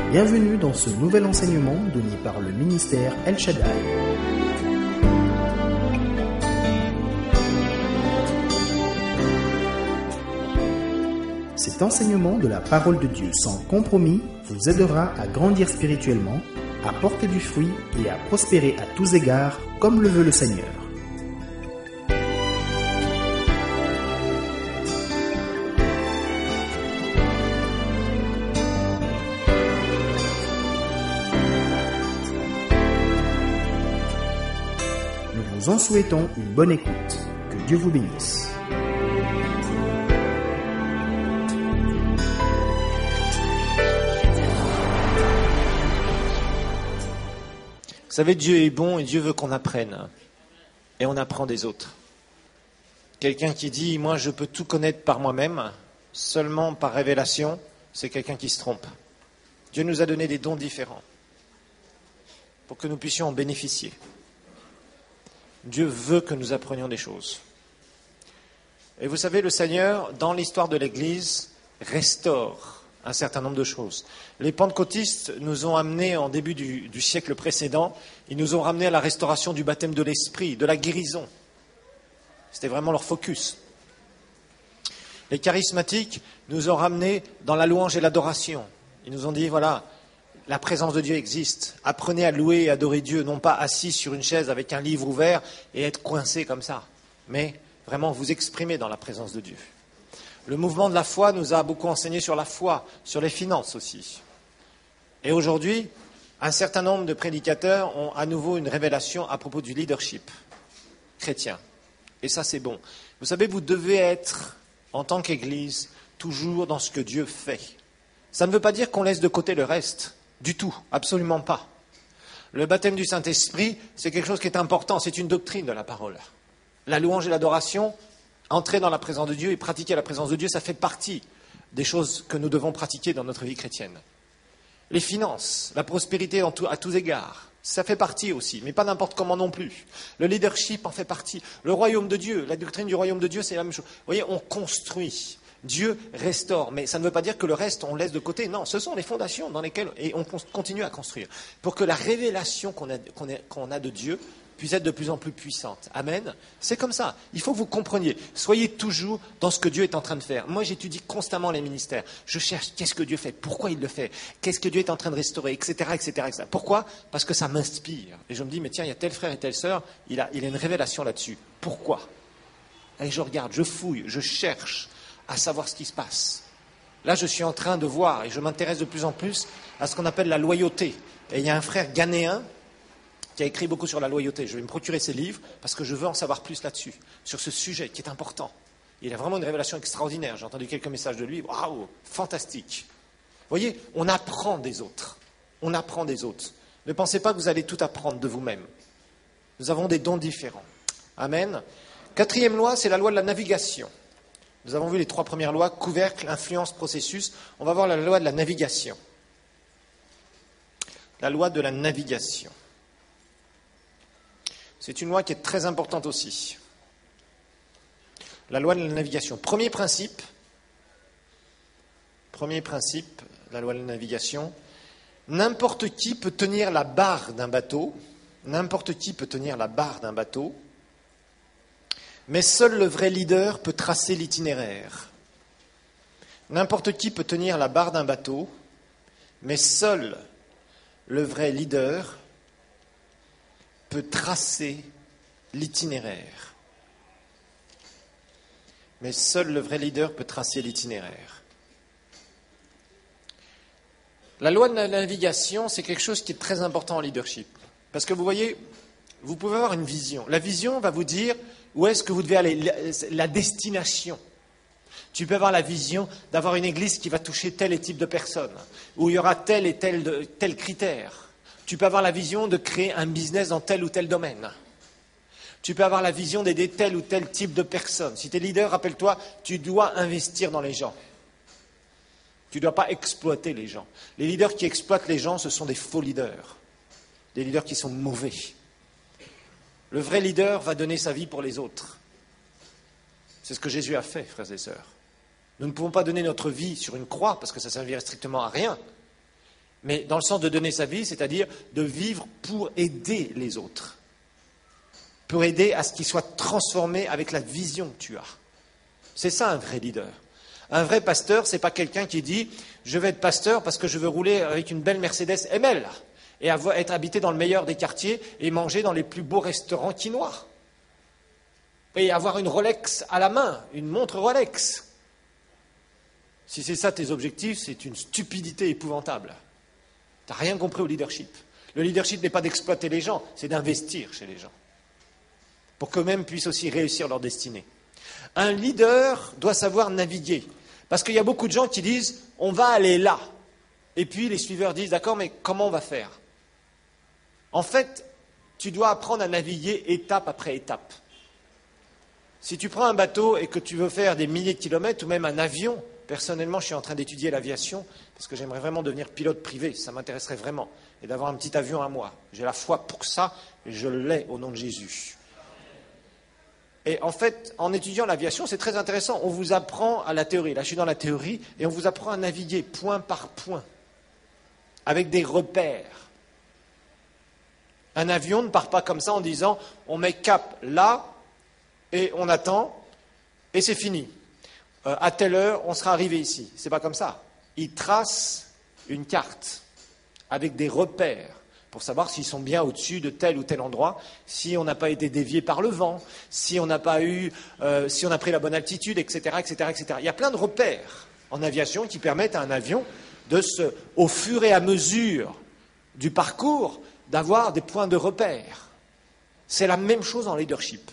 Bienvenue dans ce nouvel enseignement donné par le ministère El Shaddai. Cet enseignement de la parole de Dieu sans compromis vous aidera à grandir spirituellement, à porter du fruit et à prospérer à tous égards comme le veut le Seigneur. Nous vous en souhaitons une bonne écoute. Que Dieu vous bénisse. Vous savez, Dieu est bon et Dieu veut qu'on apprenne. Et on apprend des autres. Quelqu'un qui dit « moi je peux tout connaître par moi-même, seulement par révélation », c'est quelqu'un qui se trompe. Dieu nous a donné des dons différents pour que nous puissions en bénéficier. Dieu veut que nous apprenions des choses. Et vous savez, le Seigneur, dans l'histoire de l'Église, restaure un certain nombre de choses. Les pentecôtistes nous ont amenés en début du siècle précédent, ils nous ont ramenés à la restauration du baptême de l'esprit, de la guérison. C'était vraiment leur focus. Les charismatiques nous ont ramenés dans la louange et l'adoration. Ils nous ont dit, voilà, la présence de Dieu existe. Apprenez à louer et adorer Dieu, non pas assis sur une chaise avec un livre ouvert et être coincé comme ça, mais vraiment vous exprimer dans la présence de Dieu. Le mouvement de la foi nous a beaucoup enseigné sur la foi, sur les finances aussi. Et aujourd'hui, un certain nombre de prédicateurs ont à nouveau une révélation à propos du leadership chrétien. Et ça, c'est bon. Vous savez, vous devez être, en tant qu'Église, toujours dans ce que Dieu fait. Ça ne veut pas dire qu'on laisse de côté le reste, du tout, absolument pas. Le baptême du Saint-Esprit, c'est quelque chose qui est important, c'est une doctrine de la parole. La louange et l'adoration, entrer dans la présence de Dieu et pratiquer la présence de Dieu, ça fait partie des choses que nous devons pratiquer dans notre vie chrétienne. Les finances, la prospérité à tous égards, ça fait partie aussi, mais pas n'importe comment non plus. Le leadership en fait partie. Le royaume de Dieu, la doctrine du royaume de Dieu, c'est la même chose. Vous voyez, on construit. Dieu restaure, mais ça ne veut pas dire que le reste, on laisse de côté. Non, ce sont les fondations dans lesquelles et on continue à construire. Pour que la révélation qu'on a de Dieu puisse être de plus en plus puissante. Amen. C'est comme ça. Il faut que vous compreniez. Soyez toujours dans ce que Dieu est en train de faire. Moi, j'étudie constamment les ministères. Je cherche qu'est-ce que Dieu fait, pourquoi il le fait, qu'est-ce que Dieu est en train de restaurer, etc., etc., etc. Pourquoi ? Parce que ça m'inspire. Et je me dis, mais tiens, il y a tel frère et telle sœur, il a une révélation là-dessus. Pourquoi ? Et je regarde, je fouille, je cherche à savoir ce qui se passe. Là, je suis en train de voir, et je m'intéresse de plus en plus à ce qu'on appelle la loyauté. Et il y a un frère ghanéen qui a écrit beaucoup sur la loyauté. Je vais me procurer ses livres parce que je veux en savoir plus là-dessus, sur ce sujet qui est important. Il a vraiment une révélation extraordinaire. J'ai entendu quelques messages de lui. Waouh, fantastique. Vous voyez, on apprend des autres. On apprend des autres. Ne pensez pas que vous allez tout apprendre de vous-même. Nous avons des dons différents. Amen. 4e loi, c'est la loi de la navigation. Nous avons vu les 3 premières lois, couvercle, influence, processus. On va voir la loi de la navigation. La loi de la navigation. C'est une loi qui est très importante aussi. La loi de la navigation. Premier principe, la loi de la navigation. N'importe qui peut tenir la barre d'un bateau. N'importe qui peut tenir la barre d'un bateau. Mais seul le vrai leader peut tracer l'itinéraire. N'importe qui peut tenir la barre d'un bateau. Mais seul le vrai leader peut tracer l'itinéraire. Mais seul le vrai leader peut tracer l'itinéraire. La loi de la navigation, c'est quelque chose qui est très important en leadership. Parce que vous voyez, vous pouvez avoir une vision. La vision va vous dire où est-ce que vous devez aller, la destination. Tu peux avoir la vision d'avoir une église qui va toucher tel et type de personnes, où il y aura tel et tel critère. Tu peux avoir la vision de créer un business dans tel ou tel domaine. Tu peux avoir la vision d'aider tel ou tel type de personnes. Si tu es leader, rappelle-toi, tu dois investir dans les gens. Tu ne dois pas exploiter les gens. Les leaders qui exploitent les gens, ce sont des faux leaders. Des leaders qui sont mauvais. Le vrai leader va donner sa vie pour les autres. C'est ce que Jésus a fait, frères et sœurs. Nous ne pouvons pas donner notre vie sur une croix parce que ça ne servirait strictement à rien. Mais dans le sens de donner sa vie, c'est-à-dire de vivre pour aider les autres. Pour aider à ce qu'ils soient transformés avec la vision que tu as. C'est ça un vrai leader. Un vrai pasteur, c'est pas quelqu'un qui dit « je vais être pasteur parce que je veux rouler avec une belle Mercedes ML et être habité dans le meilleur des quartiers et manger dans les plus beaux restaurants quinois. Et avoir une Rolex à la main, une montre Rolex. » Si c'est ça tes objectifs, c'est une stupidité épouvantable. Tu n'as rien compris au leadership. Le leadership n'est pas d'exploiter les gens, c'est d'investir chez les gens. Pour qu'eux-mêmes puissent aussi réussir leur destinée. Un leader doit savoir naviguer. Parce qu'il y a beaucoup de gens qui disent « on va aller là ». Et puis les suiveurs disent « d'accord, mais comment on va faire ?» En fait, tu dois apprendre à naviguer étape après étape. Si tu prends un bateau et que tu veux faire des milliers de kilomètres, ou même un avion, personnellement, je suis en train d'étudier l'aviation, parce que j'aimerais vraiment devenir pilote privé, ça m'intéresserait vraiment, et d'avoir un petit avion à moi. J'ai la foi pour ça, et je l'ai au nom de Jésus. Et en fait, en étudiant l'aviation, c'est très intéressant. On vous apprend à la théorie. Là, je suis dans la théorie, et on vous apprend à naviguer point par point, avec des repères. Un avion ne part pas comme ça en disant on met cap là, et on attend, et c'est fini. À telle heure, on sera arrivé ici. C'est pas comme ça. Il trace une carte avec des repères pour savoir s'ils sont bien au-dessus de tel ou tel endroit, si on n'a pas été dévié par le vent, si on n'a pas si on a pris la bonne altitude, etc., etc., etc. Il y a plein de repères en aviation qui permettent à un avion au fur et à mesure du parcours, d'avoir des points de repère. C'est la même chose en leadership.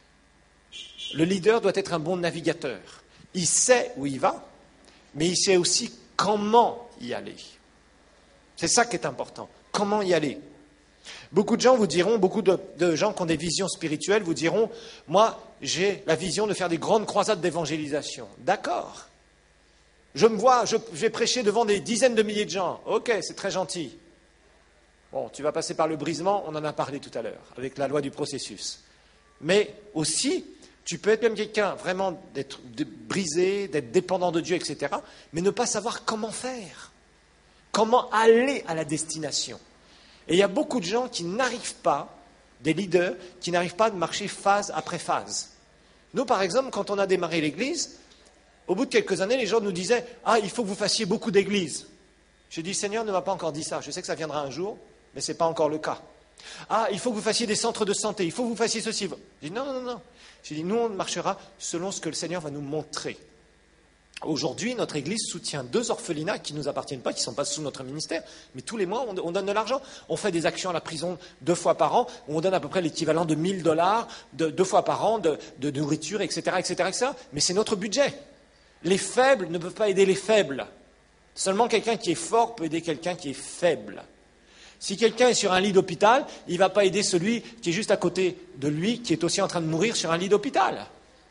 Le leader doit être un bon navigateur. Il sait où il va, mais il sait aussi comment y aller. C'est ça qui est important. Comment y aller? Beaucoup de gens vous diront, beaucoup de gens qui ont des visions spirituelles vous diront, moi, j'ai la vision de faire des grandes croisades d'évangélisation. D'accord. Je me vois, je vais prêcher devant des dizaines de milliers de gens. Ok, c'est très gentil. Bon, tu vas passer par le brisement, on en a parlé tout à l'heure, avec la loi du processus. Mais aussi, tu peux être même quelqu'un vraiment d'être brisé, d'être dépendant de Dieu, etc., mais ne pas savoir comment faire. Comment aller à la destination. Et il y a beaucoup de gens qui n'arrivent pas, des leaders, qui n'arrivent pas à marcher phase après phase. Nous, par exemple, quand on a démarré l'Église, au bout de quelques années, les gens nous disaient « Ah, il faut que vous fassiez beaucoup d'églises ». J'ai dit « Seigneur ne m'a pas encore dit ça, je sais que ça viendra un jour, mais ce n'est pas encore le cas. Ah, il faut que vous fassiez des centres de santé, il faut que vous fassiez ceci. » J'ai dit « Non, non, non. » J'ai dit « Nous, on marchera selon ce que le Seigneur va nous montrer. » Aujourd'hui, notre Église soutient 2 orphelinats qui ne nous appartiennent pas, qui ne sont pas sous notre ministère, mais tous les mois, on donne de l'argent. On fait des actions à la prison 2 fois par an, où on donne à peu près l'équivalent de $1000 2 fois par an de nourriture, etc., etc., etc. Mais c'est notre budget. Les faibles ne peuvent pas aider les faibles. Seulement quelqu'un qui est fort peut aider quelqu'un qui est faible. Si quelqu'un est sur un lit d'hôpital, il ne va pas aider celui qui est juste à côté de lui, qui est aussi en train de mourir sur un lit d'hôpital.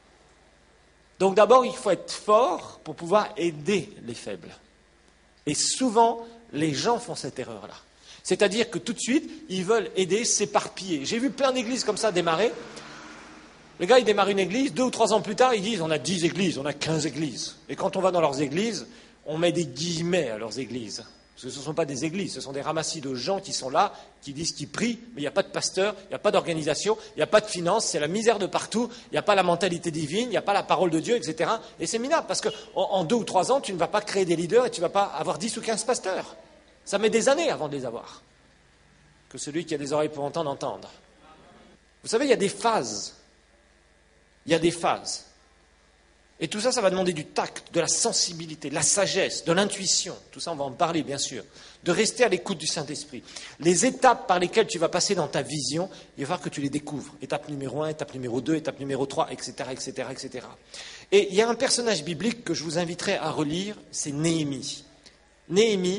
Donc d'abord, il faut être fort pour pouvoir aider les faibles. Et souvent, les gens font cette erreur-là. C'est-à-dire que tout de suite, ils veulent aider, s'éparpiller. J'ai vu plein d'églises comme ça démarrer. Les gars, ils démarrent une église, 2 ou 3 ans plus tard, ils disent on a 10 églises, on a 15 églises. Et quand on va dans leurs églises, on met des guillemets à leurs églises. Parce que ce ne sont pas des églises, ce sont des ramassis de gens qui sont là, qui disent qu'ils prient, mais il n'y a pas de pasteur, il n'y a pas d'organisation, il n'y a pas de finance, c'est la misère de partout, il n'y a pas la mentalité divine, il n'y a pas la parole de Dieu, etc. Et c'est minable, parce qu'en 2 ou 3 ans, tu ne vas pas créer des leaders et tu ne vas pas avoir 10 ou 15 pasteurs. Ça met des années avant de les avoir. Que celui qui a des oreilles pour entendre, entende. Vous savez, il y a des phases. Il y a des phases. Et tout ça, ça va demander du tact, de la sensibilité, de la sagesse, de l'intuition. Tout ça, on va en parler, bien sûr. De rester à l'écoute du Saint-Esprit. Les étapes par lesquelles tu vas passer dans ta vision, il va falloir que tu les découvres. Étape numéro 1, étape numéro 2, étape numéro 3, etc., etc., etc. Et il y a un personnage biblique que je vous inviterai à relire, c'est Néhémie. Néhémie,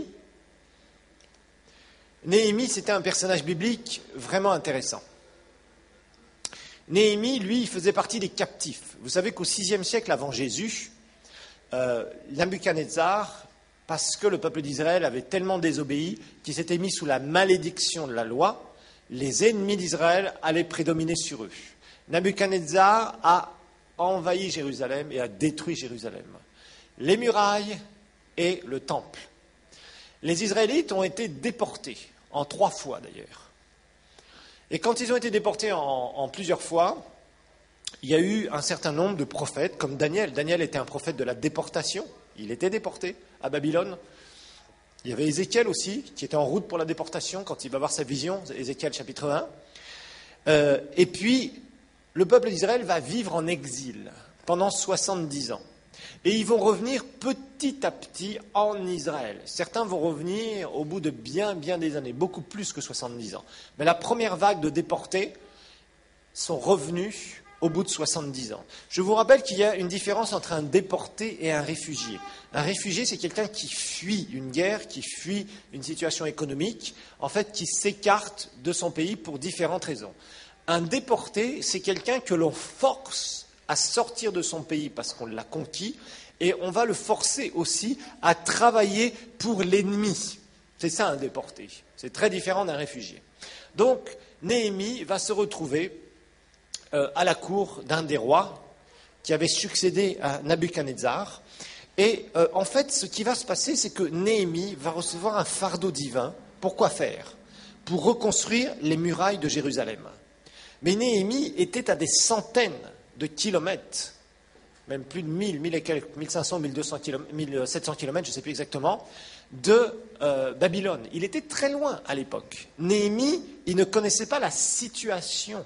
c'était un personnage biblique vraiment intéressant. Néhémie, lui, il faisait partie des captifs. Vous savez qu'au VIe siècle avant Jésus, Nabuchodonosor, parce que le peuple d'Israël avait tellement désobéi qu'il s'était mis sous la malédiction de la loi, les ennemis d'Israël allaient prédominer sur eux. Nabuchodonosor a envahi Jérusalem et a détruit Jérusalem. Les murailles et le temple. Les Israélites ont été déportés, en 3 fois d'ailleurs. Et quand ils ont été déportés en plusieurs fois, il y a eu un certain nombre de prophètes, comme Daniel. Daniel était un prophète de la déportation, il était déporté à Babylone. Il y avait Ézéchiel aussi, qui était en route pour la déportation quand il va voir sa vision, Ézéchiel chapitre 1. Et puis, le peuple d'Israël va vivre en exil pendant 70 ans. Et ils vont revenir petit à petit en Israël. Certains vont revenir au bout de bien des années, beaucoup plus que 70 ans. Mais la première vague de déportés sont revenus au bout de 70 ans. Je vous rappelle qu'il y a une différence entre un déporté et un réfugié. Un réfugié, c'est quelqu'un qui fuit une guerre, qui fuit une situation économique, en fait, qui s'écarte de son pays pour différentes raisons. Un déporté, c'est quelqu'un que l'on force à sortir de son pays parce qu'on l'a conquis, et on va le forcer aussi à travailler pour l'ennemi. C'est ça un déporté. C'est très différent d'un réfugié. Donc, Néhémie va se retrouver à la cour d'un des rois qui avait succédé à Nabuchodonosor. Et en fait, ce qui va se passer, c'est que Néhémie va recevoir un fardeau divin. Pourquoi faire ? Pour reconstruire les murailles de Jérusalem. Mais Néhémie était à des centaines de kilomètres, même plus de 1000 et quelques, 1500, 1200 kilomètres, 1700 kilomètres, je ne sais plus exactement, de Babylone. Il était très loin à l'époque. Néhémie, il ne connaissait pas la situation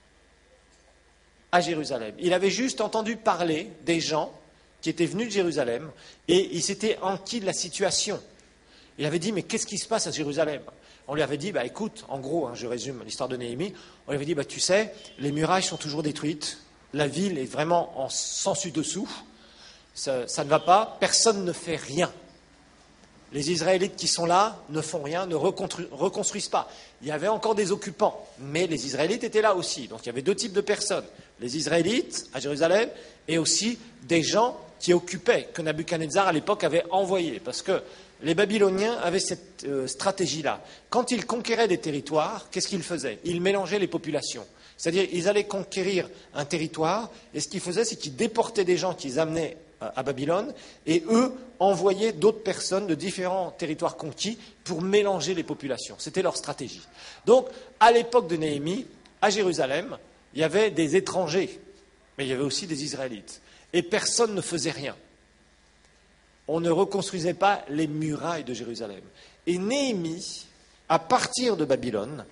à Jérusalem. Il avait juste entendu parler des gens qui étaient venus de Jérusalem et il s'était enquis de la situation. Il avait dit, mais qu'est-ce qui se passe à Jérusalem ? On lui avait dit, écoute, en gros, je résume l'histoire de Néhémie, on lui avait dit, tu sais, les murailles sont toujours détruites, la ville est vraiment en sens dessous, ça ne va pas, personne ne fait rien. Les Israélites qui sont là ne font rien, ne reconstruisent pas. Il y avait encore des occupants, mais les Israélites étaient là aussi. Donc il y avait 2 types de personnes. Les Israélites à Jérusalem et aussi des gens qui occupaient, que Nabuchodonosor à l'époque avait envoyés. Parce que les Babyloniens avaient cette stratégie-là. Quand ils conquéraient des territoires, qu'est-ce qu'ils faisaient ? Ils mélangeaient les populations. C'est-à-dire ils allaient conquérir un territoire et ce qu'ils faisaient, c'est qu'ils déportaient des gens qu'ils amenaient à Babylone, et eux envoyaient d'autres personnes de différents territoires conquis pour mélanger les populations. C'était leur stratégie. Donc, à l'époque de Néhémie, à Jérusalem, il y avait des étrangers, mais il y avait aussi des Israélites. Et personne ne faisait rien. On ne reconstruisait pas les murailles de Jérusalem. Et Néhémie, à partir de Babylone,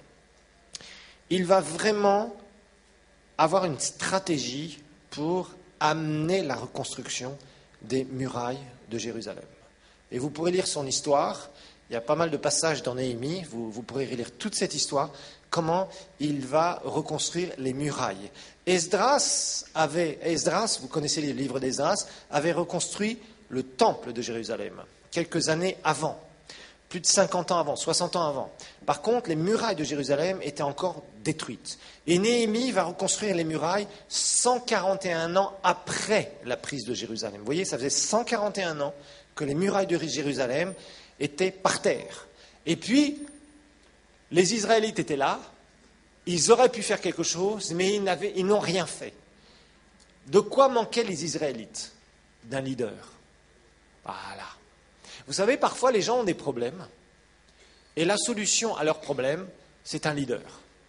il va vraiment avoir une stratégie pour amener la reconstruction des murailles de Jérusalem. Et vous pourrez lire son histoire, il y a pas mal de passages dans Néhémie, vous pourrez relire toute cette histoire, comment il va reconstruire les murailles. Esdras, vous connaissez les livres d'Esdras, avait reconstruit le temple de Jérusalem, quelques années avant, plus de 50 ans avant, 60 ans avant. Par contre, les murailles de Jérusalem étaient encore détruites. Et Néhémie va reconstruire les murailles 141 ans après la prise de Jérusalem. Vous voyez, ça faisait 141 ans que les murailles de Jérusalem étaient par terre. Et puis, les Israélites étaient là, ils auraient pu faire quelque chose, mais ils n'ont rien fait. De quoi manquaient les Israélites ? D'un leader. Voilà. Vous savez, parfois, les gens ont des problèmes, et la solution à leurs problèmes, c'est un leader.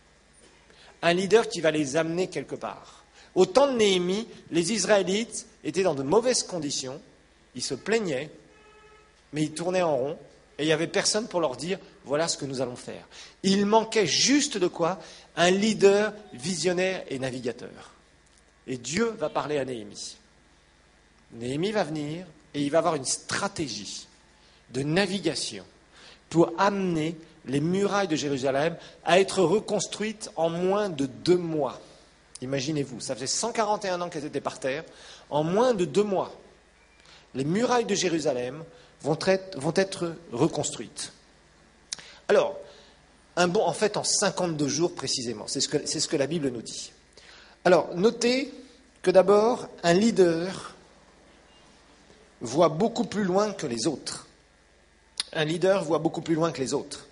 Un leader qui va les amener quelque part. Au temps de Néhémie, les Israélites étaient dans de mauvaises conditions, ils se plaignaient, mais ils tournaient en rond, et il n'y avait personne pour leur dire, voilà ce que nous allons faire. Il manquait juste de quoi ? Un leader visionnaire et navigateur. Et Dieu va parler à Néhémie. Néhémie va venir, et il va avoir une stratégie de navigation pour amener les murailles de Jérusalem à être reconstruites en moins de 2 mois. Imaginez-vous, ça faisait 141 ans qu'elles étaient par terre. En moins de 2 mois, les murailles de Jérusalem vont être reconstruites. Alors, en fait, en 52 jours précisément, c'est ce que la Bible nous dit. Alors, notez que d'abord, un leader voit beaucoup plus loin que les autres. Un leader voit beaucoup plus loin que les autres.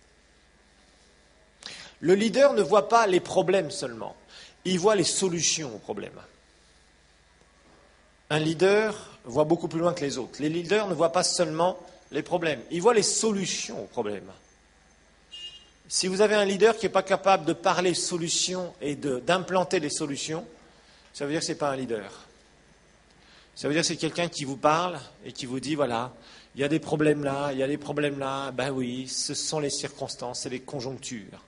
Le leader ne voit pas les problèmes seulement, il voit les solutions aux problèmes. Un leader voit beaucoup plus loin que les autres. Les leaders ne voient pas seulement les problèmes, il voit les solutions aux problèmes. Si vous avez un leader qui n'est pas capable de parler solutions et d'implanter les solutions, ça veut dire que ce n'est pas un leader. Ça veut dire que c'est quelqu'un qui vous parle et qui vous dit, voilà, il y a des problèmes là, il y a des problèmes là, ben oui, ce sont les circonstances, c'est les conjonctures.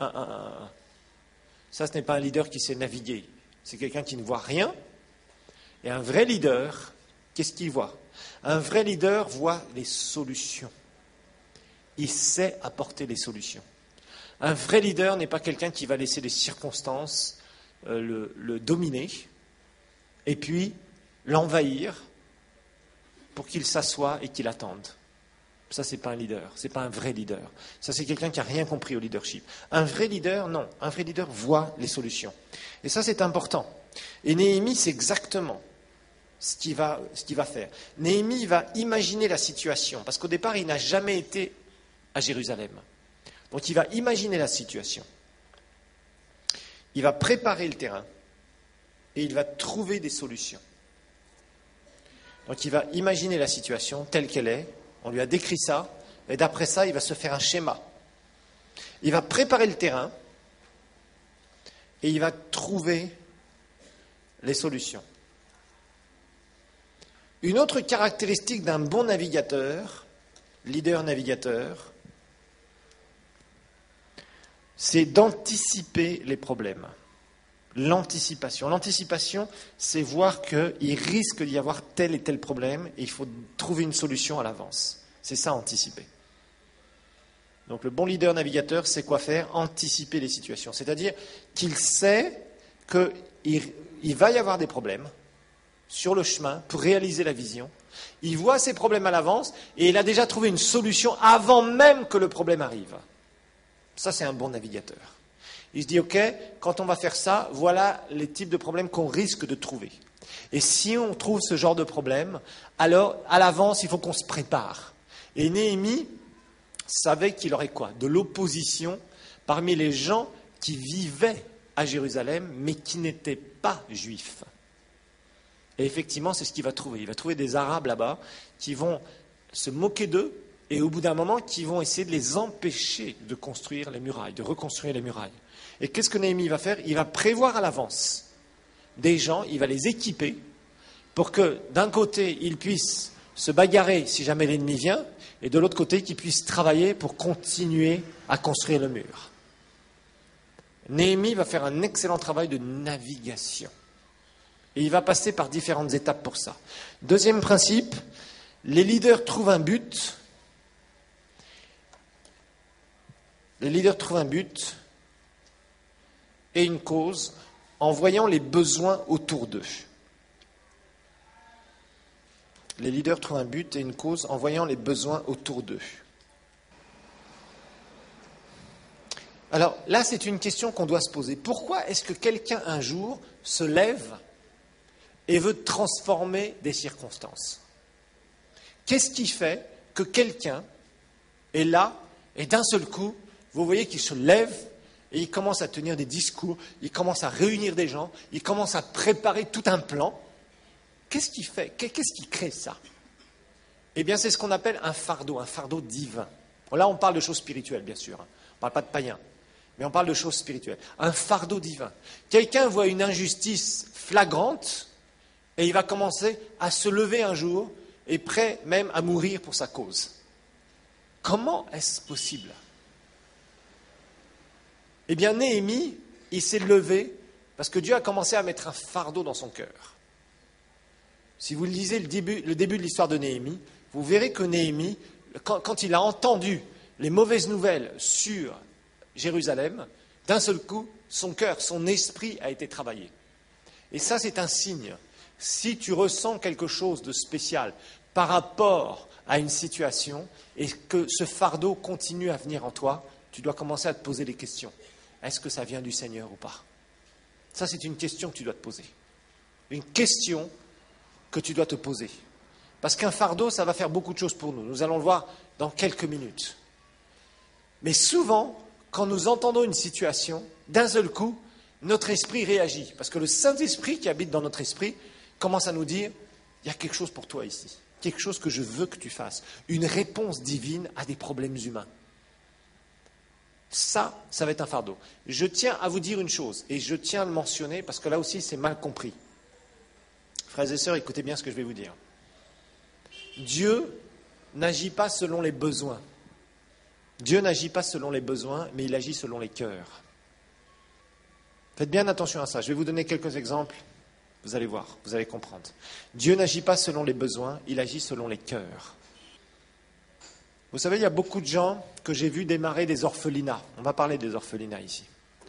Ça, ce n'est pas un leader qui sait naviguer. C'est quelqu'un qui ne voit rien. Et un vrai leader, qu'est-ce qu'il voit? Un vrai leader voit les solutions. Il sait apporter les solutions. Un vrai leader n'est pas quelqu'un qui va laisser les circonstances le dominer et puis l'envahir pour qu'il s'assoie et qu'il attende. Ça, ce n'est pas un leader, ce n'est pas un vrai leader. Ça, c'est quelqu'un qui n'a rien compris au leadership. Un vrai leader, non. Un vrai leader voit les solutions. Et ça, c'est important. Et Néhémie, c'est exactement ce qu'il va faire. Néhémie va imaginer la situation, parce qu'au départ, il n'a jamais été à Jérusalem. Donc, il va imaginer la situation. Il va préparer le terrain et il va trouver des solutions. Donc, il va imaginer la situation telle qu'elle est. On lui a décrit ça, et d'après ça, il va se faire un schéma. Il va préparer le terrain, et il va trouver les solutions. Une autre caractéristique d'un bon navigateur, leader navigateur, c'est d'anticiper les problèmes. L'anticipation. L'anticipation, c'est voir qu'il risque d'y avoir tel et tel problème et il faut trouver une solution à l'avance. C'est ça, anticiper. Donc le bon leader navigateur sait quoi faire, anticiper les situations. C'est-à-dire qu'il sait qu'il va y avoir des problèmes sur le chemin pour réaliser la vision. Il voit ces problèmes à l'avance et il a déjà trouvé une solution avant même que le problème arrive. Ça, c'est un bon navigateur. Il se dit, OK, quand on va faire ça, voilà les types de problèmes qu'on risque de trouver. Et si on trouve ce genre de problème, alors, à l'avance, il faut qu'on se prépare. Et Néhémie savait qu'il aurait quoi? De l'opposition parmi les gens qui vivaient à Jérusalem, mais qui n'étaient pas juifs. Et effectivement, c'est ce qu'il va trouver. Il va trouver des Arabes là-bas qui vont se moquer d'eux et au bout d'un moment, qui vont essayer de les empêcher de construire les murailles, de reconstruire les murailles. Et qu'est-ce que Néhémie va faire? Il va prévoir à l'avance des gens, il va les équiper pour que d'un côté, ils puissent se bagarrer si jamais l'ennemi vient, et de l'autre côté, qu'ils puissent travailler pour continuer à construire le mur. Néhémie va faire un excellent travail de navigation. Et il va passer par différentes étapes pour ça. Deuxième principe, les leaders trouvent un but. Les leaders trouvent un but et une cause en voyant les besoins autour d'eux. Les leaders trouvent un but et une cause en voyant les besoins autour d'eux. Alors là, c'est une question qu'on doit se poser. Pourquoi est-ce que quelqu'un un jour se lève et veut transformer des circonstances? Qu'est-ce qui fait que quelqu'un est là et d'un seul coup, vous voyez qu'il se lève et il commence à tenir des discours, il commence à réunir des gens, il commence à préparer tout un plan. Qu'est-ce qui fait? Qu'est-ce qui crée ça? Eh bien, c'est ce qu'on appelle un fardeau divin. Bon, là, on parle de choses spirituelles, bien sûr. On ne parle pas de païens, mais on parle de choses spirituelles. Un fardeau divin. Quelqu'un voit une injustice flagrante et il va commencer à se lever un jour et prêt même à mourir pour sa cause. Comment est-ce possible? Eh bien, Néhémie, il s'est levé parce que Dieu a commencé à mettre un fardeau dans son cœur. Si vous lisez le début de l'histoire de Néhémie, vous verrez que Néhémie, quand il a entendu les mauvaises nouvelles sur Jérusalem, d'un seul coup, son cœur, son esprit a été travaillé. Et ça, c'est un signe. Si tu ressens quelque chose de spécial par rapport à une situation et que ce fardeau continue à venir en toi, tu dois commencer à te poser des questions. Est-ce que ça vient du Seigneur ou pas? Ça, c'est une question que tu dois te poser. Une question que tu dois te poser. Parce qu'un fardeau, ça va faire beaucoup de choses pour nous. Nous allons le voir dans quelques minutes. Mais souvent, quand nous entendons une situation, d'un seul coup, notre esprit réagit. Parce que le Saint-Esprit qui habite dans notre esprit commence à nous dire, il y a quelque chose pour toi ici. quelque chose que je veux que tu fasses, une réponse divine à des problèmes humains. Ça va être un fardeau. Je tiens à vous dire une chose, et je tiens à le mentionner, parce que là aussi c'est mal compris. Frères et sœurs, écoutez bien ce que je vais vous dire. Dieu n'agit pas selon les besoins. Dieu n'agit pas selon les besoins, mais il agit selon les cœurs. Faites bien attention à ça. Je vais vous donner quelques exemples. Vous allez voir, vous allez comprendre. Dieu n'agit pas selon les besoins, il agit selon les cœurs. Vous savez, il y a beaucoup de gens que j'ai vus démarrer des orphelinats. On va parler des orphelinats ici.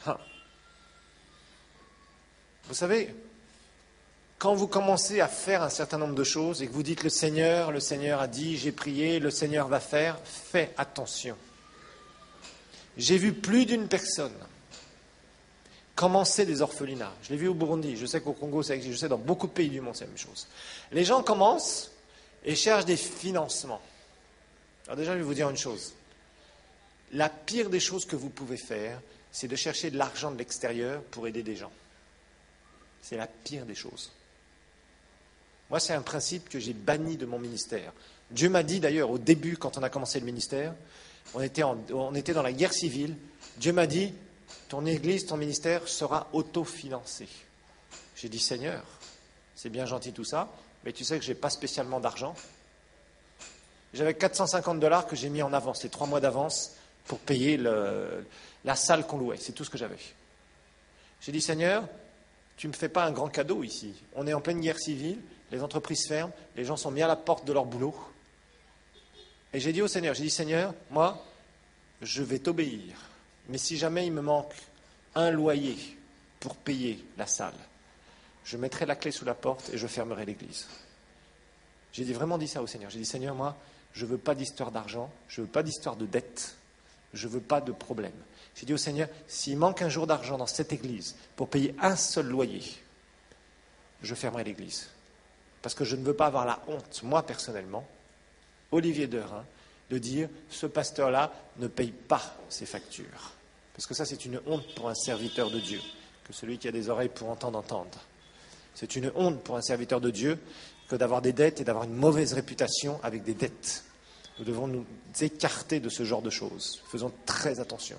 Vous savez, quand vous commencez à faire un certain nombre de choses et que vous dites le Seigneur a dit, j'ai prié, le Seigneur va faire, fais attention. J'ai vu plus d'une personne commencer des orphelinats. Je l'ai vu au Burundi, je sais qu'au Congo, je sais dans beaucoup de pays du monde, c'est la même chose. Les gens commencent et cherchent des financements. Alors déjà, je vais vous dire une chose. La pire des choses que vous pouvez faire, c'est de chercher de l'argent de l'extérieur pour aider des gens. C'est la pire des choses. Moi, c'est un principe que j'ai banni de mon ministère. Dieu m'a dit d'ailleurs, au début, quand on a commencé le ministère, on était dans la guerre civile, Dieu m'a dit, ton église, ton ministère sera autofinancé. J'ai dit, Seigneur, c'est bien gentil tout ça, mais tu sais que je n'ai pas spécialement d'argent. J'avais $450 que j'ai mis en avance, les 3 mois d'avance, pour payer la salle qu'on louait. C'est tout ce que j'avais. J'ai dit, Seigneur, tu ne me fais pas un grand cadeau ici. On est en pleine guerre civile, les entreprises ferment, les gens sont mis à la porte de leur boulot. Et j'ai dit au Seigneur, Seigneur, moi, je vais t'obéir. Mais si jamais il me manque un loyer pour payer la salle, je mettrai la clé sous la porte et je fermerai l'église. J'ai vraiment dit ça au Seigneur. J'ai dit, Seigneur, moi, je ne veux pas d'histoire d'argent, je ne veux pas d'histoire de dette, je ne veux pas de problème. J'ai dit au Seigneur, s'il manque un jour d'argent dans cette église pour payer un seul loyer, je fermerai l'église. Parce que je ne veux pas avoir la honte, moi personnellement, Olivier Derain, de dire, ce pasteur-là ne paye pas ses factures. Parce que ça, c'est une honte pour un serviteur de Dieu, que celui qui a des oreilles pour entendre. C'est une honte pour un serviteur de Dieu que d'avoir des dettes et d'avoir une mauvaise réputation avec des dettes. Nous devons nous écarter de ce genre de choses. Faisons très attention.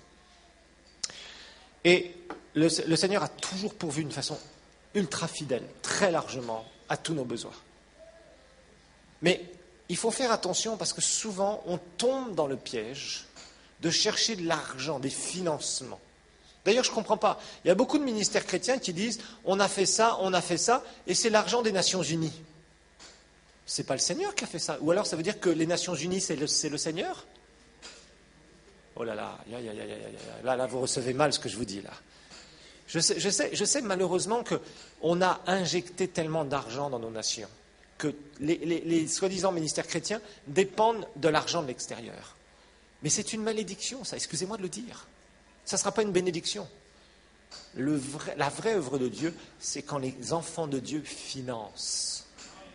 Et le Seigneur a toujours pourvu d'une façon ultra fidèle, très largement, à tous nos besoins. Mais il faut faire attention parce que souvent, on tombe dans le piège de chercher de l'argent, des financements. D'ailleurs, je ne comprends pas. Il y a beaucoup de ministères chrétiens qui disent « on a fait ça, et c'est l'argent des Nations Unies ». Ce n'est pas le Seigneur qui a fait ça. Ou alors ça veut dire que les Nations Unies, c'est le Seigneur? Oh là là, là, vous recevez mal ce que je vous dis là. Je sais malheureusement qu'on a injecté tellement d'argent dans nos nations que les soi-disant ministères chrétiens dépendent de l'argent de l'extérieur. Mais c'est une malédiction, ça, excusez-moi de le dire. Ça ne sera pas une bénédiction. La vraie œuvre de Dieu, c'est quand les enfants de Dieu financent.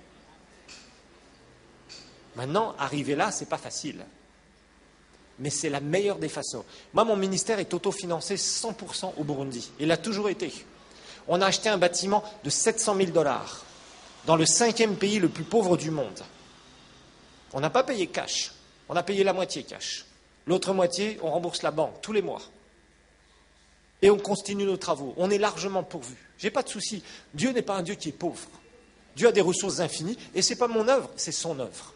Maintenant, arriver là, ce n'est pas facile. Mais c'est la meilleure des façons. Moi, mon ministère est autofinancé 100% au Burundi. Il l'a toujours été. On a acheté un bâtiment de $700 000 dans le 5e pays le plus pauvre du monde. On n'a pas payé cash. On a payé la moitié cash. L'autre moitié, on rembourse la banque tous les mois. Et on continue nos travaux. On est largement pourvu. Je n'ai pas de souci. Dieu n'est pas un Dieu qui est pauvre. Dieu a des ressources infinies et ce n'est pas mon œuvre, c'est son œuvre.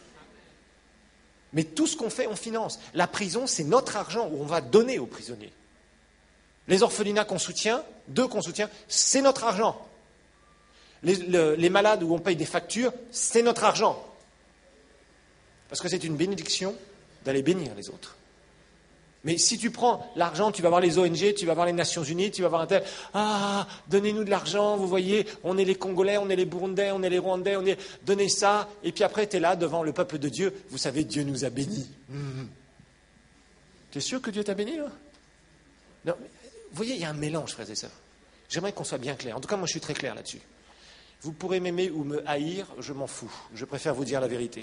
Mais tout ce qu'on fait, on finance. La prison, c'est notre argent où on va donner aux prisonniers. Les orphelinats qu'on soutient, c'est notre argent. Les malades où on paye des factures, c'est notre argent. Parce que c'est une bénédiction d'aller bénir les autres. Mais si tu prends l'argent, tu vas voir les ONG, tu vas voir les Nations Unies, tu vas voir un tel, donnez-nous de l'argent, vous voyez, on est les Congolais, on est les Burundais, on est les Rwandais, donnez ça, et puis après tu es là devant le peuple de Dieu, vous savez, Dieu nous a bénis. Tu es sûr que Dieu t'a béni, là? Non, vous voyez, il y a un mélange, frères et sœurs. J'aimerais qu'on soit bien clair. En tout cas, moi je suis très clair là-dessus. Vous pourrez m'aimer ou me haïr, je m'en fous. Je préfère vous dire la vérité.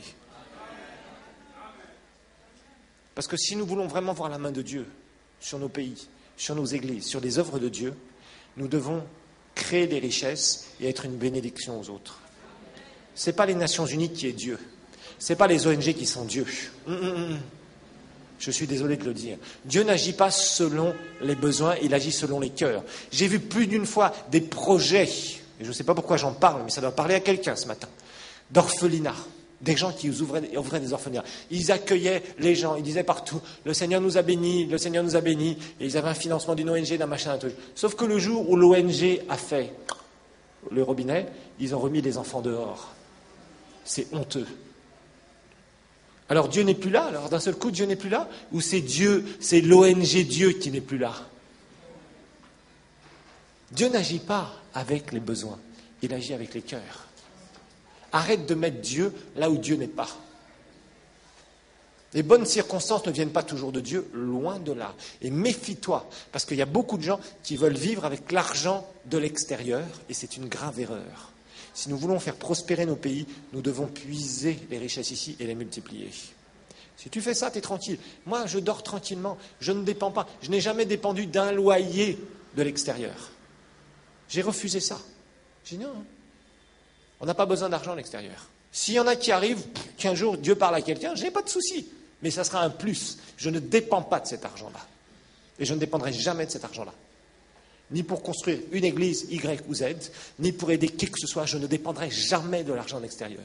Parce que si nous voulons vraiment voir la main de Dieu sur nos pays, sur nos églises, sur les œuvres de Dieu, nous devons créer des richesses et être une bénédiction aux autres. Ce n'est pas les Nations Unies qui est Dieu. Ce n'est pas les ONG qui sont Dieu. Je suis désolé de le dire. Dieu n'agit pas selon les besoins, il agit selon les cœurs. J'ai vu plus d'une fois des projets, et je ne sais pas pourquoi j'en parle, mais ça doit parler à quelqu'un ce matin, d'orphelinat. Des gens qui ouvraient des orphelinats. Ils accueillaient les gens, ils disaient partout, le Seigneur nous a bénis, le Seigneur nous a bénis, et ils avaient un financement d'une ONG, d'un machin, d'un truc. Sauf que le jour où l'ONG a fait le robinet, ils ont remis les enfants dehors. C'est honteux. Alors Dieu n'est plus là, alors d'un seul coup Dieu n'est plus là, ou c'est Dieu, c'est l'ONG Dieu qui n'est plus là? Dieu n'agit pas avec les besoins, il agit avec les cœurs. Arrête de mettre Dieu là où Dieu n'est pas. Les bonnes circonstances ne viennent pas toujours de Dieu, loin de là. Et méfie-toi, parce qu'il y a beaucoup de gens qui veulent vivre avec l'argent de l'extérieur, et c'est une grave erreur. Si nous voulons faire prospérer nos pays, nous devons puiser les richesses ici et les multiplier. Si tu fais ça, tu es tranquille. Moi, je dors tranquillement, je ne dépends pas. Je n'ai jamais dépendu d'un loyer de l'extérieur. J'ai refusé ça. J'ai dit non. On n'a pas besoin d'argent à l'extérieur. S'il y en a qui arrivent, qu'un jour Dieu parle à quelqu'un, je n'ai pas de souci. Mais ça sera un plus. Je ne dépends pas de cet argent-là. Et je ne dépendrai jamais de cet argent-là. Ni pour construire une église Y ou Z, ni pour aider qui que ce soit. Je ne dépendrai jamais de l'argent de l'extérieur.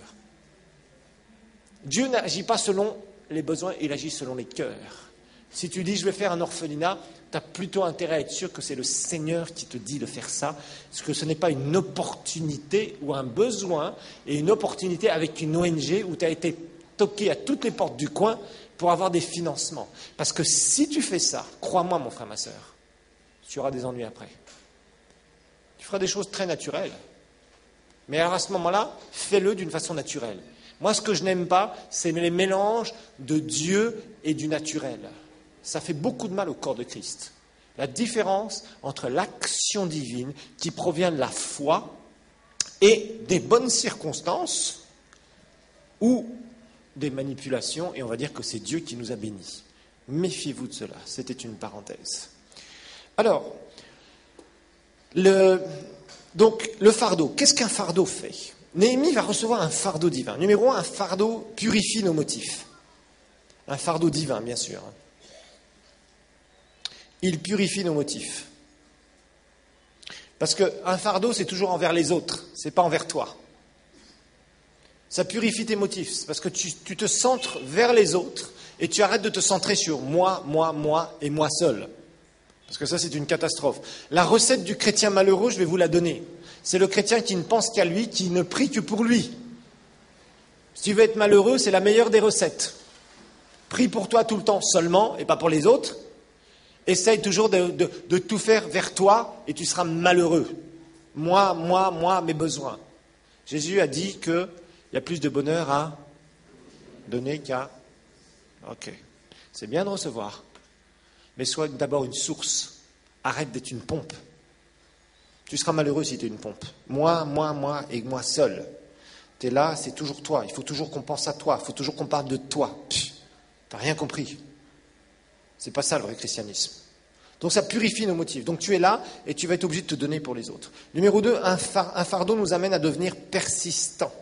Dieu n'agit pas selon les besoins, il agit selon les cœurs. Si tu dis je vais faire un orphelinat, tu as plutôt intérêt à être sûr que c'est le Seigneur qui te dit de faire ça, parce que ce n'est pas une opportunité ou un besoin, et une opportunité avec une ONG où tu as été toqué à toutes les portes du coin pour avoir des financements. Parce que si tu fais ça, crois-moi mon frère, ma sœur, tu auras des ennuis après. Tu feras des choses très naturelles. Mais alors à ce moment-là, fais-le d'une façon naturelle. Moi, ce que je n'aime pas, c'est les mélanges de Dieu et du naturel. Ça fait beaucoup de mal au corps de Christ. La différence entre l'action divine qui provient de la foi et des bonnes circonstances ou des manipulations, et on va dire que c'est Dieu qui nous a bénis. Méfiez-vous de cela, c'était une parenthèse. Alors, le fardeau, qu'est-ce qu'un fardeau fait? Néhémie va recevoir un fardeau divin. Numéro 1, un fardeau purifie nos motifs. Un fardeau divin, bien sûr. Il purifie nos motifs. Parce qu'un fardeau, c'est toujours envers les autres, c'est pas envers toi. Ça purifie tes motifs, c'est parce que tu te centres vers les autres et tu arrêtes de te centrer sur moi et moi seul. Parce que ça, c'est une catastrophe. La recette du chrétien malheureux, je vais vous la donner. C'est le chrétien qui ne pense qu'à lui, qui ne prie que pour lui. Si tu veux être malheureux, c'est la meilleure des recettes. Prie pour toi tout le temps seulement et pas pour les autres. Essaye toujours de tout faire vers toi et tu seras malheureux. Moi, mes besoins. Jésus a dit qu'il y a plus de bonheur à donner qu'à... Ok, c'est bien de recevoir. Mais sois d'abord une source. Arrête d'être une pompe. Tu seras malheureux si tu es une pompe. Moi et moi seul. Tu es là, c'est toujours toi. Il faut toujours qu'on pense à toi. Il faut toujours qu'on parle de toi. Tu n'as rien compris. C'est pas ça le vrai christianisme. Donc ça purifie nos motifs. Donc tu es là et tu vas être obligé de te donner pour les autres. Numéro 2, un fardeau nous amène à devenir persistant.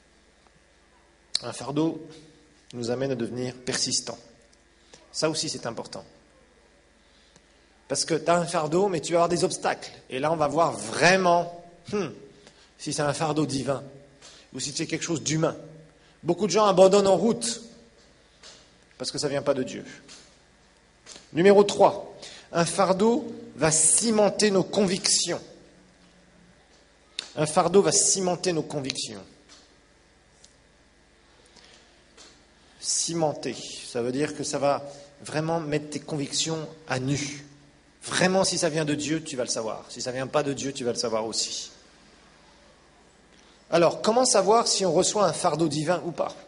Un fardeau nous amène à devenir persistant. Ça aussi c'est important. Parce que tu as un fardeau, mais tu vas avoir des obstacles. Et là, on va voir vraiment si c'est un fardeau divin ou si c'est quelque chose d'humain. Beaucoup de gens abandonnent en route parce que ça ne vient pas de Dieu. Numéro 3, un fardeau va cimenter nos convictions. Un fardeau va cimenter nos convictions. Cimenter, ça veut dire que ça va vraiment mettre tes convictions à nu. Vraiment, si ça vient de Dieu, tu vas le savoir. Si ça ne vient pas de Dieu, tu vas le savoir aussi. Alors, comment savoir si on reçoit un fardeau divin ou pas?